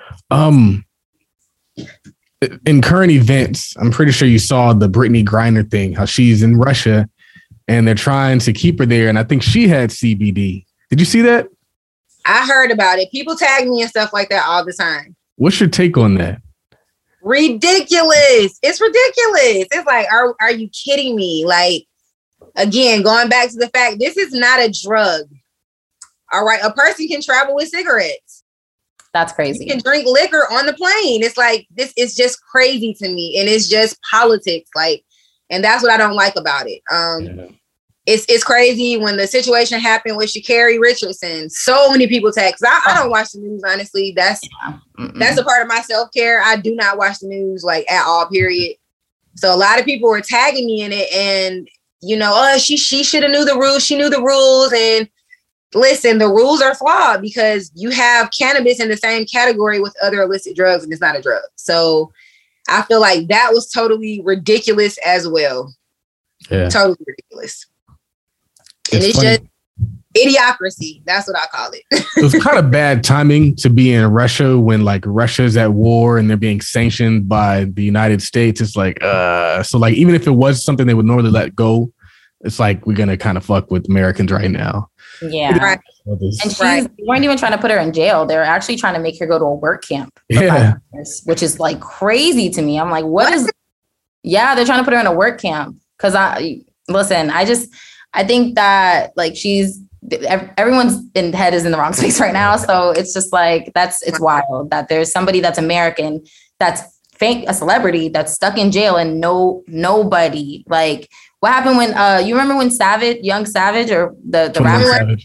In current events, I'm pretty sure you saw the Brittany Griner thing, how she's in Russia and they're trying to keep her there. And I think she had CBD. Did you see that? I heard about it. People tag me and stuff like that all the time. What's your take on that? Ridiculous. It's ridiculous. It's like, are you kidding me? Like, again, going back to the fact, this is not a drug. All right. A person can travel with cigarettes. That's crazy. You can drink liquor on the plane. It's like, this is just crazy to me. And it's just politics. Like, and that's what I don't like about it. It's crazy when the situation happened with Sha'Carri Richardson. So many people text. I don't watch the news, honestly. That's a part of my self-care. I do not watch the news like at all, period. So a lot of people were tagging me in it, and she should have knew the rules. She knew the rules. And listen, the rules are flawed because you have cannabis in the same category with other illicit drugs, and it's not a drug. So I feel like that was totally ridiculous as well. Yeah. Totally ridiculous. And it's funny. just idiocracy. That's what I call it. It was kind of bad timing to be in Russia when like Russia's at war and they're being sanctioned by the United States. It's like, so like, even if it was something they would normally let go, it's like, we're going to kind of fuck with Americans right now. Yeah. Right. And they weren't even trying to put her in jail. They were actually trying to make her go to a work camp. Yeah. Which is like crazy to me. I'm like, what is, yeah, they're trying to put her in a work camp. Cause I think that like everyone's head is in the wrong space right now. So it's just like, it's wild that there's somebody that's American, that's fake, a celebrity that's stuck in jail and nobody like, what happened when you remember when Young Savage or the rapper?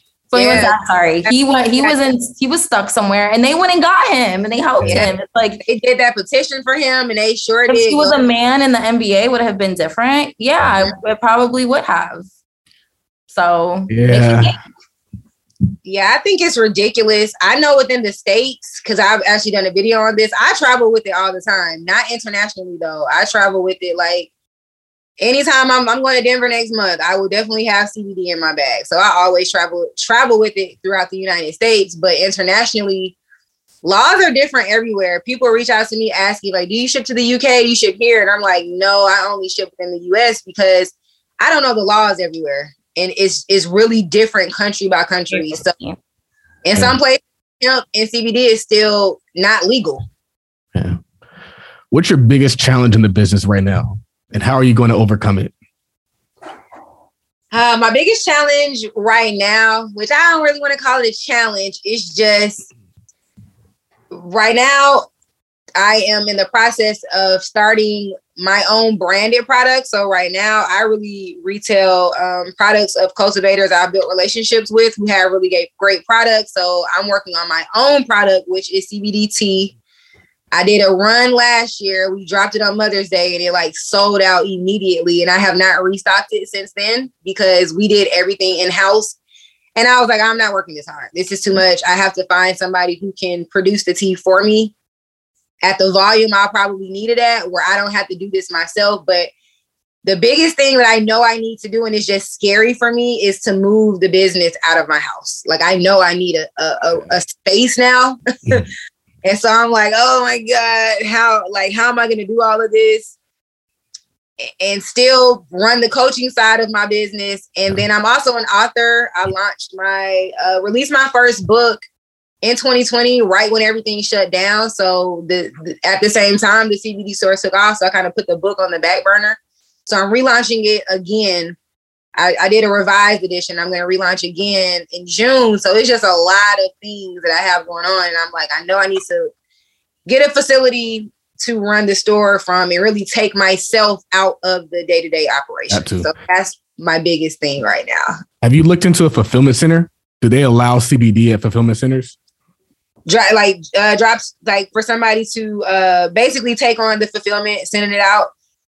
He was stuck somewhere and they went and got him and they helped him. It's like they did that petition for him and they sure did. If he was a man in the NBA, would it have been different? Yeah, it probably would have. So yeah, I think it's ridiculous. I know within the States, because I've actually done a video on this, I travel with it all the time. Not internationally though. I travel with it like anytime I'm going to Denver next month, I will definitely have CBD in my bag. So I always travel with it throughout the United States. But internationally, laws are different everywhere. People reach out to me asking, like, do you ship to the UK? Do you ship here? And I'm like, no, I only ship in the US because I don't know the laws everywhere. And it's really different country by country. So in some places, hemp and CBD is still not legal. Yeah. What's your biggest challenge in the business right now? And how are you going to overcome it? My biggest challenge right now, which I don't really want to call it a challenge, is just right now, I am in the process of starting my own branded products. So right now, I really retail products of cultivators I've built relationships with who have really great products. So I'm working on my own product, which is CBD tea. I did a run last year. We dropped it on Mother's Day and it like sold out immediately. And I have not restocked it since then because we did everything in-house. And I was like, I'm not working this hard. This is too much. I have to find somebody who can produce the tea for me at the volume I'll probably need it at, where I don't have to do this myself. But the biggest thing that I know I need to do, and it's just scary for me, is to move the business out of my house. Like, I know I need a space now. And so I'm like, oh my God, how am I going to do all of this and still run the coaching side of my business? And then I'm also an author. I launched released my first book in 2020, right when everything shut down. So at the same time, the CBD store took off. So I kind of put the book on the back burner. So I'm relaunching it again. I did a revised edition. I'm going to relaunch again in June. So it's just a lot of things that I have going on. And I'm like, I know I need to get a facility to run the store from and really take myself out of the day-to-day operation. So that's my biggest thing right now. Have you looked into a fulfillment center? Do they allow CBD at fulfillment centers? Drops, like for somebody to basically take on the fulfillment, sending it out.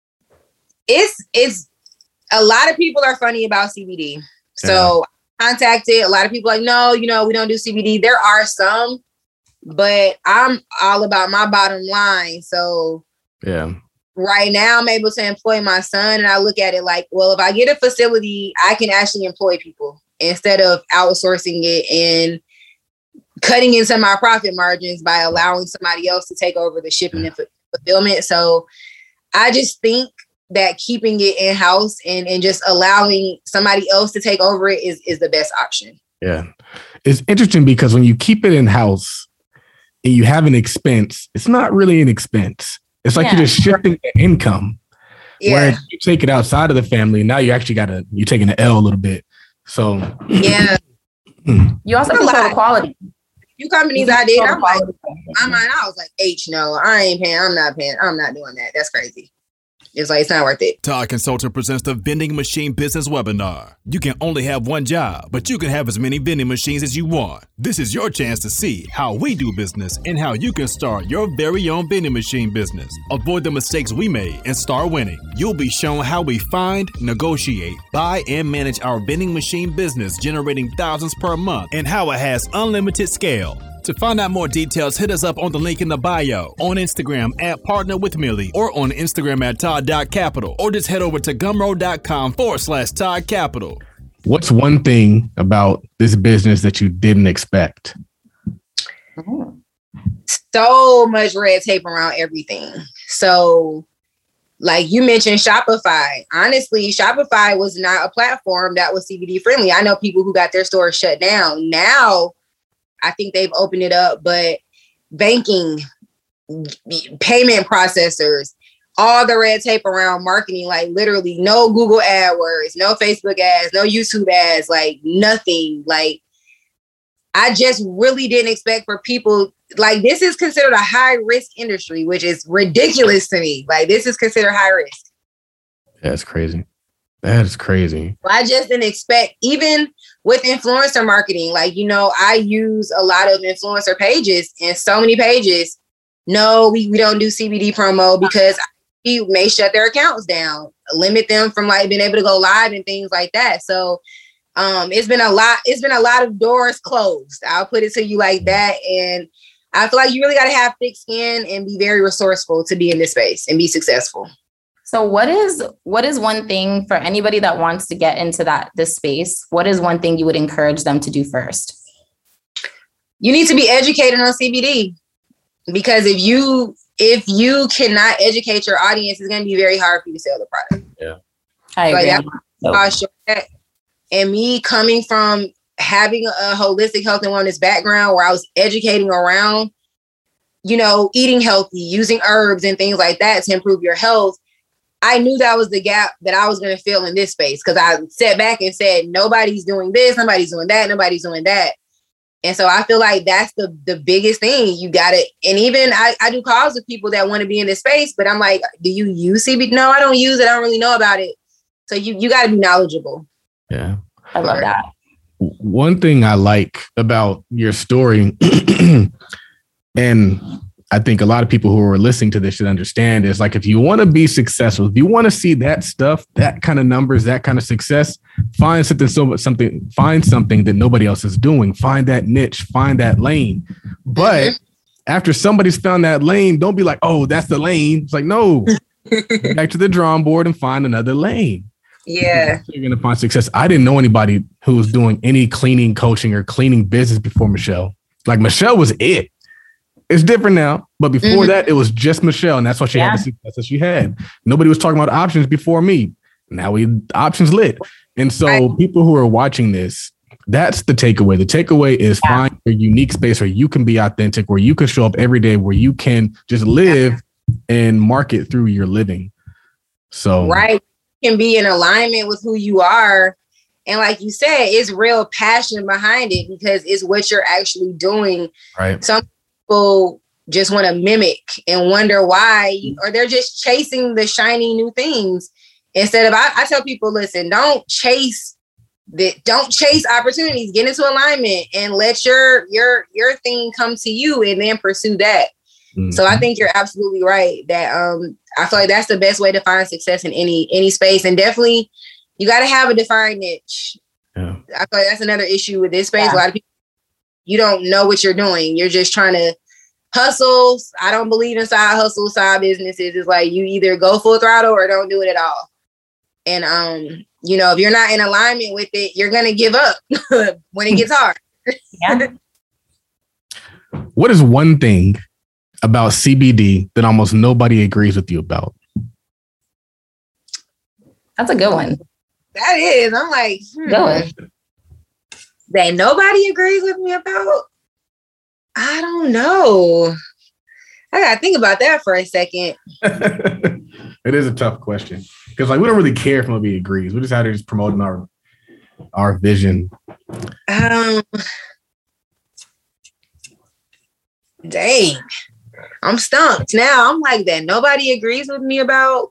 It's a lot of people are funny about CBD. So contacted a lot of people like, no, we don't do CBD. There are some, but I'm all about my bottom line. So right now I'm able to employ my son, and I look at it like, well, if I get a facility, I can actually employ people instead of outsourcing it and cutting into my profit margins by allowing somebody else to take over the shipping and fulfillment. So I just think that keeping it in-house and just allowing somebody else to take over it is the best option. Yeah. It's interesting because when you keep it in-house and you have an expense, it's not really an expense. It's like you're just shifting the income. Yeah. Whereas you take it outside of the family, now you actually you're taking the L a little bit. So yeah. You also control the quality. Few companies I did, I'm like, my mind, I was like, no, I ain't paying. I'm not doing that. That's crazy. It's like, it's not worth it. Todd Consulting presents the Vending Machine Business Webinar. You can only have one job, but you can have as many vending machines as you want. This is your chance to see how we do business and how you can start your very own vending machine business. Avoid the mistakes we made and start winning. You'll be shown how we find, negotiate, buy, and manage our vending machine business, generating thousands per month, and how it has unlimited scale. To find out more details, hit us up on the link in the bio, on Instagram at Partner with Millie, or on Instagram at Todd.Capital, or just head over to Gumroad.com/Todd Capital. What's one thing about this business that you didn't expect? So much red tape around everything. So, like you mentioned, Shopify. Honestly, Shopify was not a platform that was CBD friendly. I know people who got their stores shut down. Now, I think they've opened it up, but banking, payment processors, all the red tape around marketing, like literally no Google AdWords, no Facebook ads, no YouTube ads, like nothing. Like, I just really didn't expect for people, like, this is considered a high risk industry, which is ridiculous to me. Like, this is considered high risk. That's crazy. That is crazy. I just didn't expect, even with influencer marketing, like, I use a lot of influencer pages, and so many pages, no, we don't do CBD promo because we may shut their accounts down, limit them from like being able to go live and things like that. So it's been a lot of doors closed. I'll put it to you like that. And I feel like you really got to have thick skin and be very resourceful to be in this space and be successful. So what is one thing for anybody that wants to get into this space? What is one thing you would encourage them to do first? You need to be educated on CBD, because if you cannot educate your audience, it's going to be very hard for you to sell the product. Yeah, I agree. And me coming from having a holistic health and wellness background where I was educating around, eating healthy, using herbs and things like that to improve your health, I knew that was the gap that I was going to fill in this space, because I sat back and said, nobody's doing this, nobody's doing that, nobody's doing that. And so I feel like that's the biggest thing. You got it. And even I do calls with people that want to be in this space, but I'm like, do you use CBD? No, I don't use it. I don't really know about it. So you got to be knowledgeable. Yeah. I love that. One thing I like about your story, and I think a lot of people who are listening to this should understand, is like, if you want to be successful, if you want to see that stuff, that kind of numbers, that kind of success, find something that nobody else is doing. Find that niche, find that lane. But after somebody's found that lane, don't be like, oh, that's the lane. It's like, no, back to the drawing board and find another lane. Yeah. You're going to find success. I didn't know anybody who was doing any cleaning coaching or cleaning business before Michelle. Like Michelle was it. It's different now, but before that, it was just Michelle, and that's why she had the success that she had. Nobody was talking about options before me. Now options lit. And so people who are watching this, that's the takeaway. The takeaway is find a unique space where you can be authentic, where you can show up every day, where you can just live and market through your living. So you can be in alignment with who you are. And like you said, it's real passion behind it because it's what you're actually doing. Right. Some people just want to mimic and wonder why, or they're just chasing the shiny new things. Instead of, I tell people, listen, don't chase opportunities, get into alignment and let your thing come to you and then pursue that. Mm-hmm. So I think you're absolutely right that I feel like that's the best way to find success in any space. And definitely you got to have a defined niche. Yeah. I feel like that's another issue with this space. A lot of people, you don't know what you're doing. You're just trying to hustle. I don't believe in side hustle, side businesses. It's like you either go full throttle or don't do it at all. And, if you're not in alignment with it, you're going to give up when it gets hard. Yeah. What is one thing about CBD that almost nobody agrees with you about? That's a good one. That is. I'm like, that nobody agrees with me about? I don't know. I got to think about that for a second. It is a tough question because we don't really care if nobody agrees. We're just out here just promoting our vision. Dang. I'm stumped now. I'm like, that nobody agrees with me about.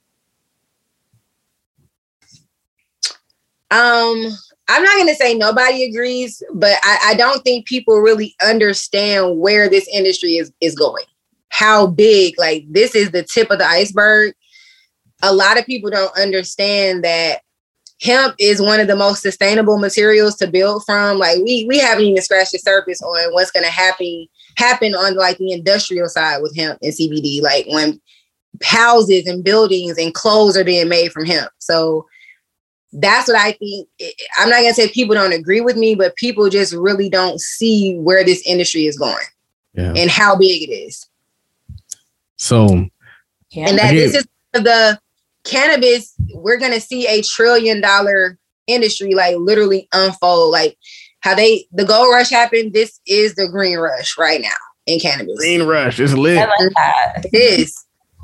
I'm not going to say nobody agrees, but I don't think people really understand where this industry is going. How big, this is the tip of the iceberg. A lot of people don't understand that hemp is one of the most sustainable materials to build from. We haven't even scratched the surface on what's going to happen on the industrial side with hemp and CBD, when houses and buildings and clothes are being made from hemp. So that's what I think. I'm not going to say people don't agree with me, but people just really don't see where this industry is going and how big it is. So, and that this is the cannabis, we're going to see $1 trillion industry, literally unfold, how the gold rush happened. This is the green rush right now in cannabis. Green rush is lit. I like that. It is.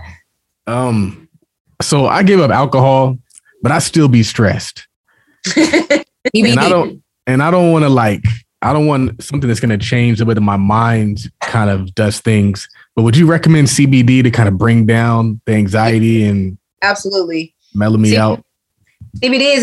So I gave up alcohol, but I still be stressed. and I don't want to I don't want something that's going to change the way that my mind kind of does things. But would you recommend CBD to kind of bring down the anxiety and absolutely mellow me out? CBD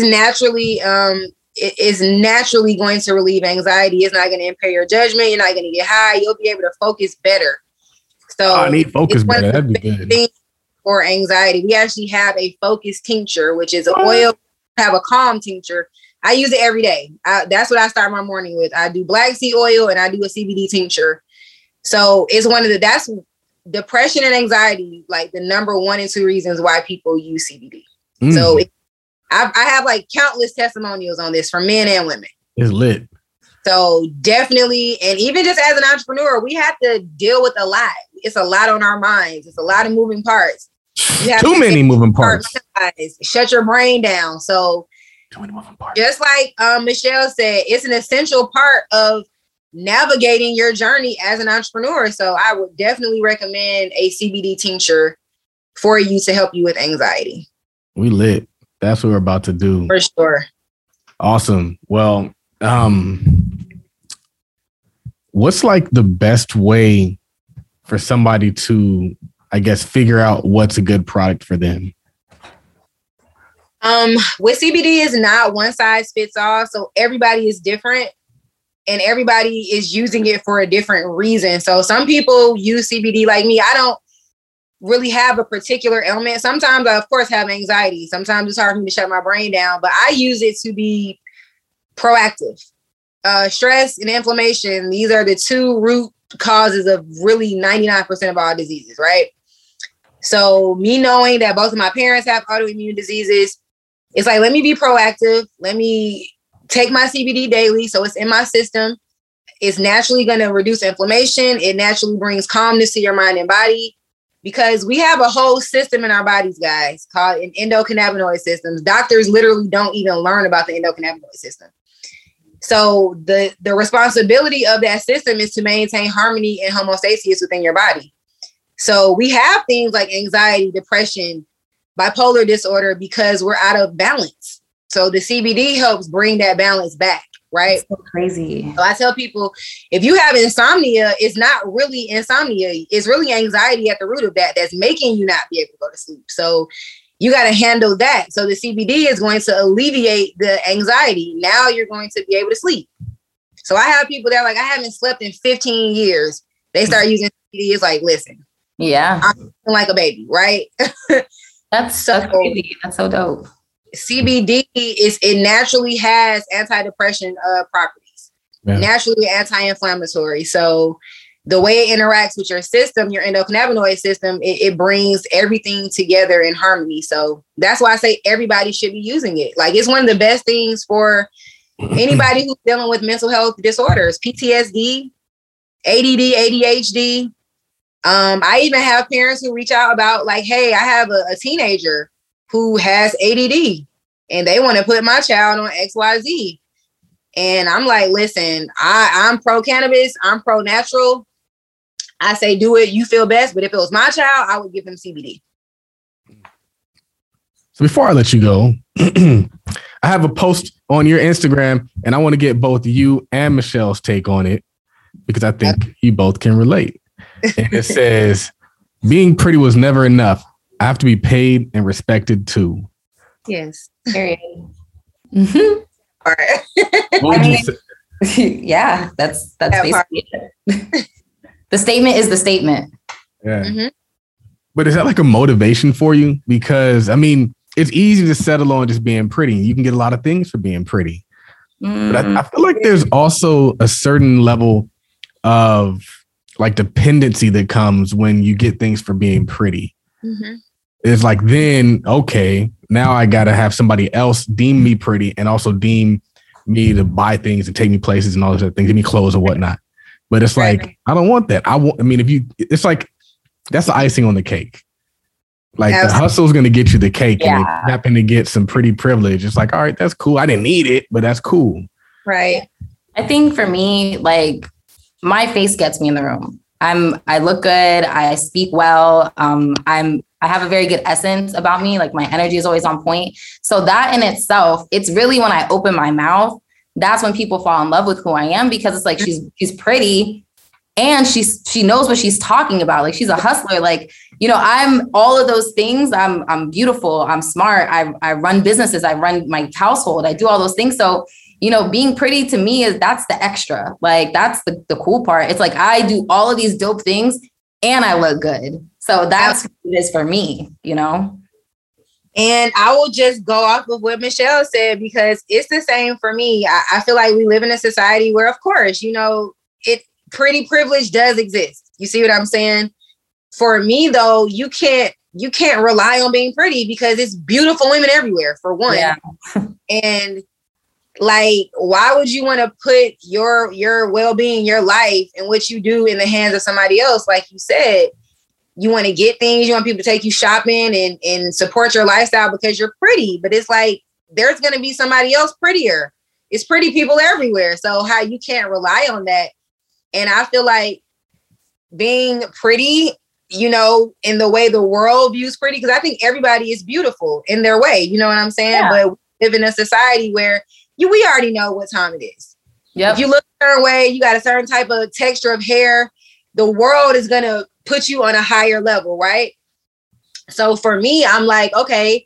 is naturally going to relieve anxiety. It's not going to impair your judgment. You're not going to get high. You'll be able to focus better. So I need focus better. That'd be good. For anxiety, we actually have a focus tincture, which is an oil. Have a calm tincture. I use it every day. That's what I start my morning with. I do black seed oil and I do a CBD tincture. So it's that's depression and anxiety, the number 1 and 2 reasons why people use CBD. So I have countless testimonials on this from men and women. It's lit. So definitely, and even just as an entrepreneur, we have to deal with a lot. It's a lot on our minds. It's a lot of moving parts. Too many moving parts. Shut your brain down. So just like Michelle said, it's an essential part of navigating your journey as an entrepreneur. So I would definitely recommend a CBD tincture for you to help you with anxiety. We lit. That's what we're about to do. For sure. Awesome. Well, what's the best way for somebody to, I guess, figure out what's a good product for them? With CBD is not one size fits all. So everybody is different and everybody is using it for a different reason. So some people use CBD like me. I don't really have a particular ailment. Sometimes I, of course, have anxiety. Sometimes it's hard for me to shut my brain down, but I use it to be proactive. Stress and inflammation, these are the 2 root causes of really 99% of all diseases, right? So me knowing that both of my parents have autoimmune diseases, it's like, let me be proactive. Let me take my CBD daily. So it's in my system. It's naturally going to reduce inflammation. It naturally brings calmness to your mind and body, because we have a whole system in our bodies, guys, called an endocannabinoid system. Doctors literally don't even learn about the endocannabinoid system. So the responsibility of that system is to maintain harmony and homeostasis within your body. So we have things like anxiety, depression, bipolar disorder, because we're out of balance. So the CBD helps bring that balance back. Right? That's so crazy. So I tell people, if you have insomnia, it's not really insomnia. It's really anxiety at the root of that that's making you not be able to go to sleep. So you got to handle that. So the CBD is going to alleviate the anxiety. Now you're going to be able to sleep. So I have people that are like, I haven't slept in 15 years. They start using CBD. It's like, listen, I'm feeling like a baby, right? That's so crazy. That's so dope. CBD it naturally has antidepressant properties, naturally anti-inflammatory. So the way it interacts with your system, your endocannabinoid system, it brings everything together in harmony. So that's why I say everybody should be using it. Like, it's one of the best things for anybody who's dealing with mental health disorders, PTSD, ADD, ADHD. I even have parents who reach out about like, hey, I have a teenager who has ADD and they want to put my child on XYZ. And I'm like, listen, I'm pro cannabis. I'm pro natural. I say, do it. You feel best. But if it was my child, I would give them CBD. So before I let you go, I have a post on your Instagram and I want to get both you and Michelle's take on it, because I think you both can relate. And it says, being pretty was never enough. I have to be paid and respected too. Yes. Period. Mm-hmm. All right. What would you say? Yeah, that's basically it. The statement is the statement. Yeah. Mm-hmm. But is that like a motivation for you? Because I mean, it's easy to settle on just being pretty. You can get a lot of things for being pretty. But I feel like there's also a certain level of like dependency that comes when you get things for being pretty. Mm-hmm. It's like, then, okay, now I got to have somebody else deem me pretty and also deem me to buy things and take me places and all those other things, give me clothes and whatnot. But it's like, I don't want that. It's like, that's the icing on the cake. Like, the hustle is going to get you the cake, and if you happen to get some pretty privilege, it's like, all right, that's cool. I didn't need it, but that's cool. Right. I think for me, like, my face gets me in the room. I look good. I speak well. I have a very good essence about me. Like, my energy is always on point. So that in itself, it's really when I open my mouth, that's when people fall in love with who I am, because it's like, she's pretty and she knows what she's talking about. Like, she's a hustler. Like, you know, I'm all of those things. I'm beautiful. I'm smart. I run businesses. I run my household. I do all those things. So, you know, being pretty to me that's the extra. Like, that's the cool part. It's like, I do all of these dope things and I look good. So that's what it is for me, you know? And I will just go off of what Michelle said, because it's the same for me. I feel like we live in a society where, of course, you know, pretty privilege does exist. You see what I'm saying? For me, though, you can't rely on being pretty, because it's beautiful women everywhere, for one. Yeah. And like, why would you want to put your well-being, your life, and what you do in the hands of somebody else? Like you said, you want to get things, you want people to take you shopping and support your lifestyle because you're pretty. But it's like, there's going to be somebody else prettier. It's pretty people everywhere. So how you can't rely on that. And I feel like being pretty, you know, in the way the world views pretty, because I think everybody is beautiful in their way. You know what I'm saying? Yeah. But we live in a society where we already know what time it is. Yep. If you look a certain way, you got a certain type of texture of hair, the world is going to put you on a higher level, right? So for me, I'm like, okay,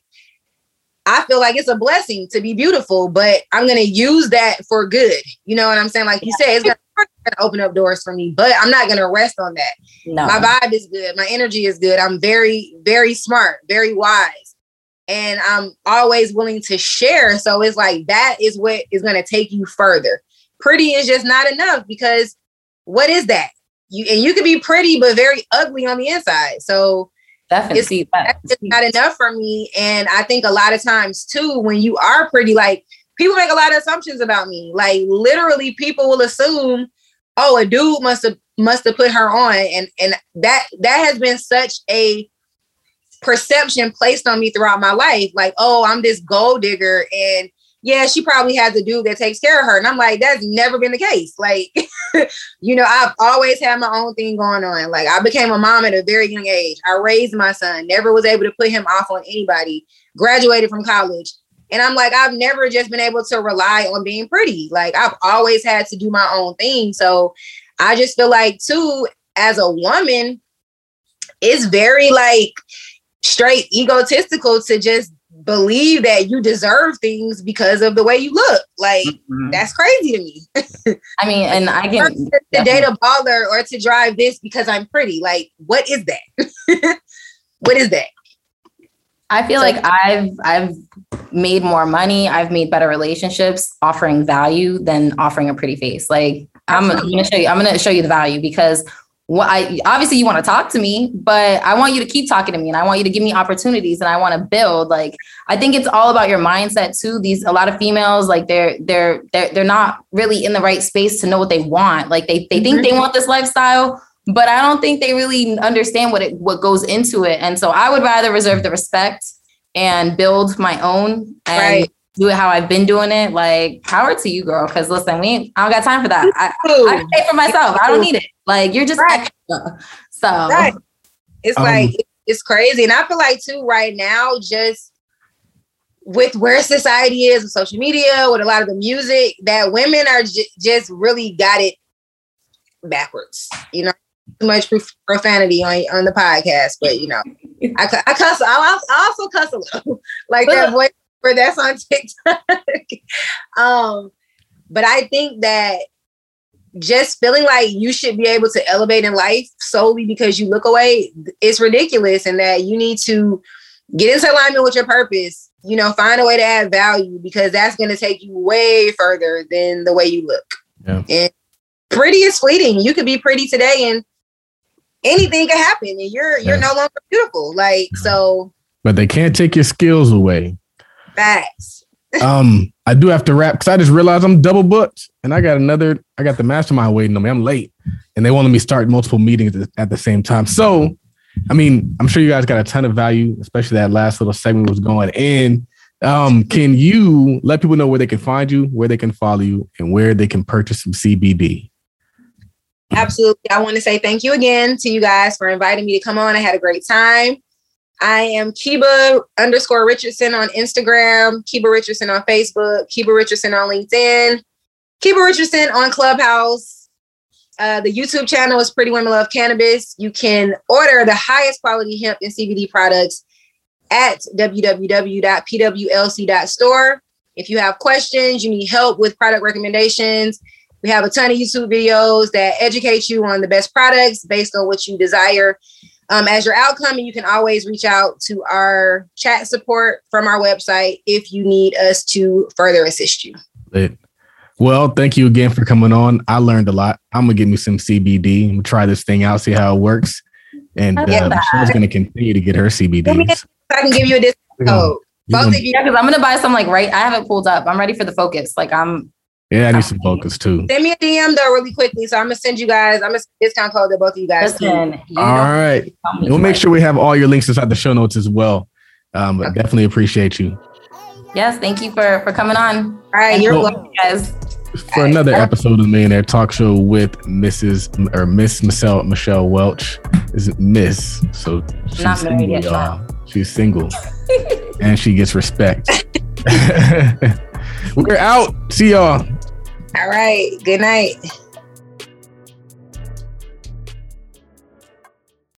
I feel like it's a blessing to be beautiful, but I'm going to use that for good. You know what I'm saying? Like you said, it's going to open up doors for me, but I'm not going to rest on that. No. My vibe is good. My energy is good. I'm very, very smart, very wise. And I'm always willing to share. So it's like, that is what is going to take you further. Pretty is just not enough, because what is that? You can be pretty, but very ugly on the inside. So Definitely. That's just not enough for me. And I think a lot of times too, when you are pretty, like people make a lot of assumptions about me. Like literally people will assume, oh, a dude must have put her on. And that has been such a perception placed on me throughout my life. Like, oh, I'm this gold digger. And yeah, she probably has a dude that takes care of her. And I'm like, that's never been the case. Like, I've always had my own thing going on. Like I became a mom at a very young age. I raised my son, never was able to put him off on anybody, graduated from college. And I'm like, I've never just been able to rely on being pretty. Like I've always had to do my own thing. So I just feel like too, as a woman, it's very like straight egotistical to just believe that you deserve things because of the way you look. Like that's crazy to me. I mean, and I get to date a baller or to drive this because I'm pretty. Like, what is that? What is that? I feel like I've made more money. I've made better relationships offering value than offering a pretty face. Like I'm going to show you the value because obviously you want to talk to me, but I want you to keep talking to me and I want you to give me opportunities and I want to build. Like, I think it's all about your mindset too. A lot of females, like they're not really in the right space to know what they want. Like they think they want this lifestyle, but I don't think they really understand what goes into it. And so I would rather reserve the respect and build my own and do it how I've been doing it. Like, power to you, girl. Cause listen, I don't got time for that. I can pay for myself. I don't need it. Like, you're just extra. So it's like, it's crazy. And I feel like too, right now, just with where society is with social media, with a lot of the music, that women are just really got it backwards, too much profanity on the podcast, but I cuss. I also cuss a little, like that voice that's on TikTok. But I think that just feeling like you should be able to elevate in life solely because you look away, it's ridiculous, and that you need to get into alignment with your purpose. Find a way to add value because that's going to take you way further than the way you look. Yeah. And pretty is fleeting. You could be pretty today and anything can happen and you're no longer beautiful. Like, so. But they can't take your skills away. Facts. I do have to wrap because I just realized I'm double booked and I got the mastermind waiting on me. I'm late and they wanted me to start multiple meetings at the same time. So, I mean, I'm sure you guys got a ton of value, especially that last little segment was going in. Can you let people know where they can find you, where they can follow you, and where they can purchase some CBD? Absolutely. I want to say thank you again to you guys for inviting me to come on. I had a great time. I am Kiba_Richardson on Instagram, Kiba Richardson on Facebook, Kiba Richardson on LinkedIn, Kiba Richardson on Clubhouse. The YouTube channel is Pretty Women Love Cannabis. You can order the highest quality hemp and CBD products at www.pwlc.store. If you have questions, you need help with product recommendations, we have a ton of YouTube videos that educate you on the best products based on what you desire as your outcome. And you can always reach out to our chat support from our website if you need us to further assist you. Well, thank you again for coming on. I learned a lot. I'm going to give me some CBD. I'm going to try this thing out, see how it works. And Michelle's going to continue to get her CBDs. I can give you a discount code. Because I'm going to buy some I have it pulled up. I'm ready for the focus. Yeah, I need some focus too. Send me a DM though really quickly. So I'm going to send you guys, I'm going to discount code that both of you guys. Listen, all right. We'll make sure we have all your links inside the show notes as well. But definitely appreciate you. Yes, thank you for coming on. All right, you're welcome, guys. For another episode of the Millionaire Talk Show with Miss Michelle Welch. Is it Miss? So she's not single, yet, y'all. She's single. And she gets respect. We're out. See y'all. All right. Good night.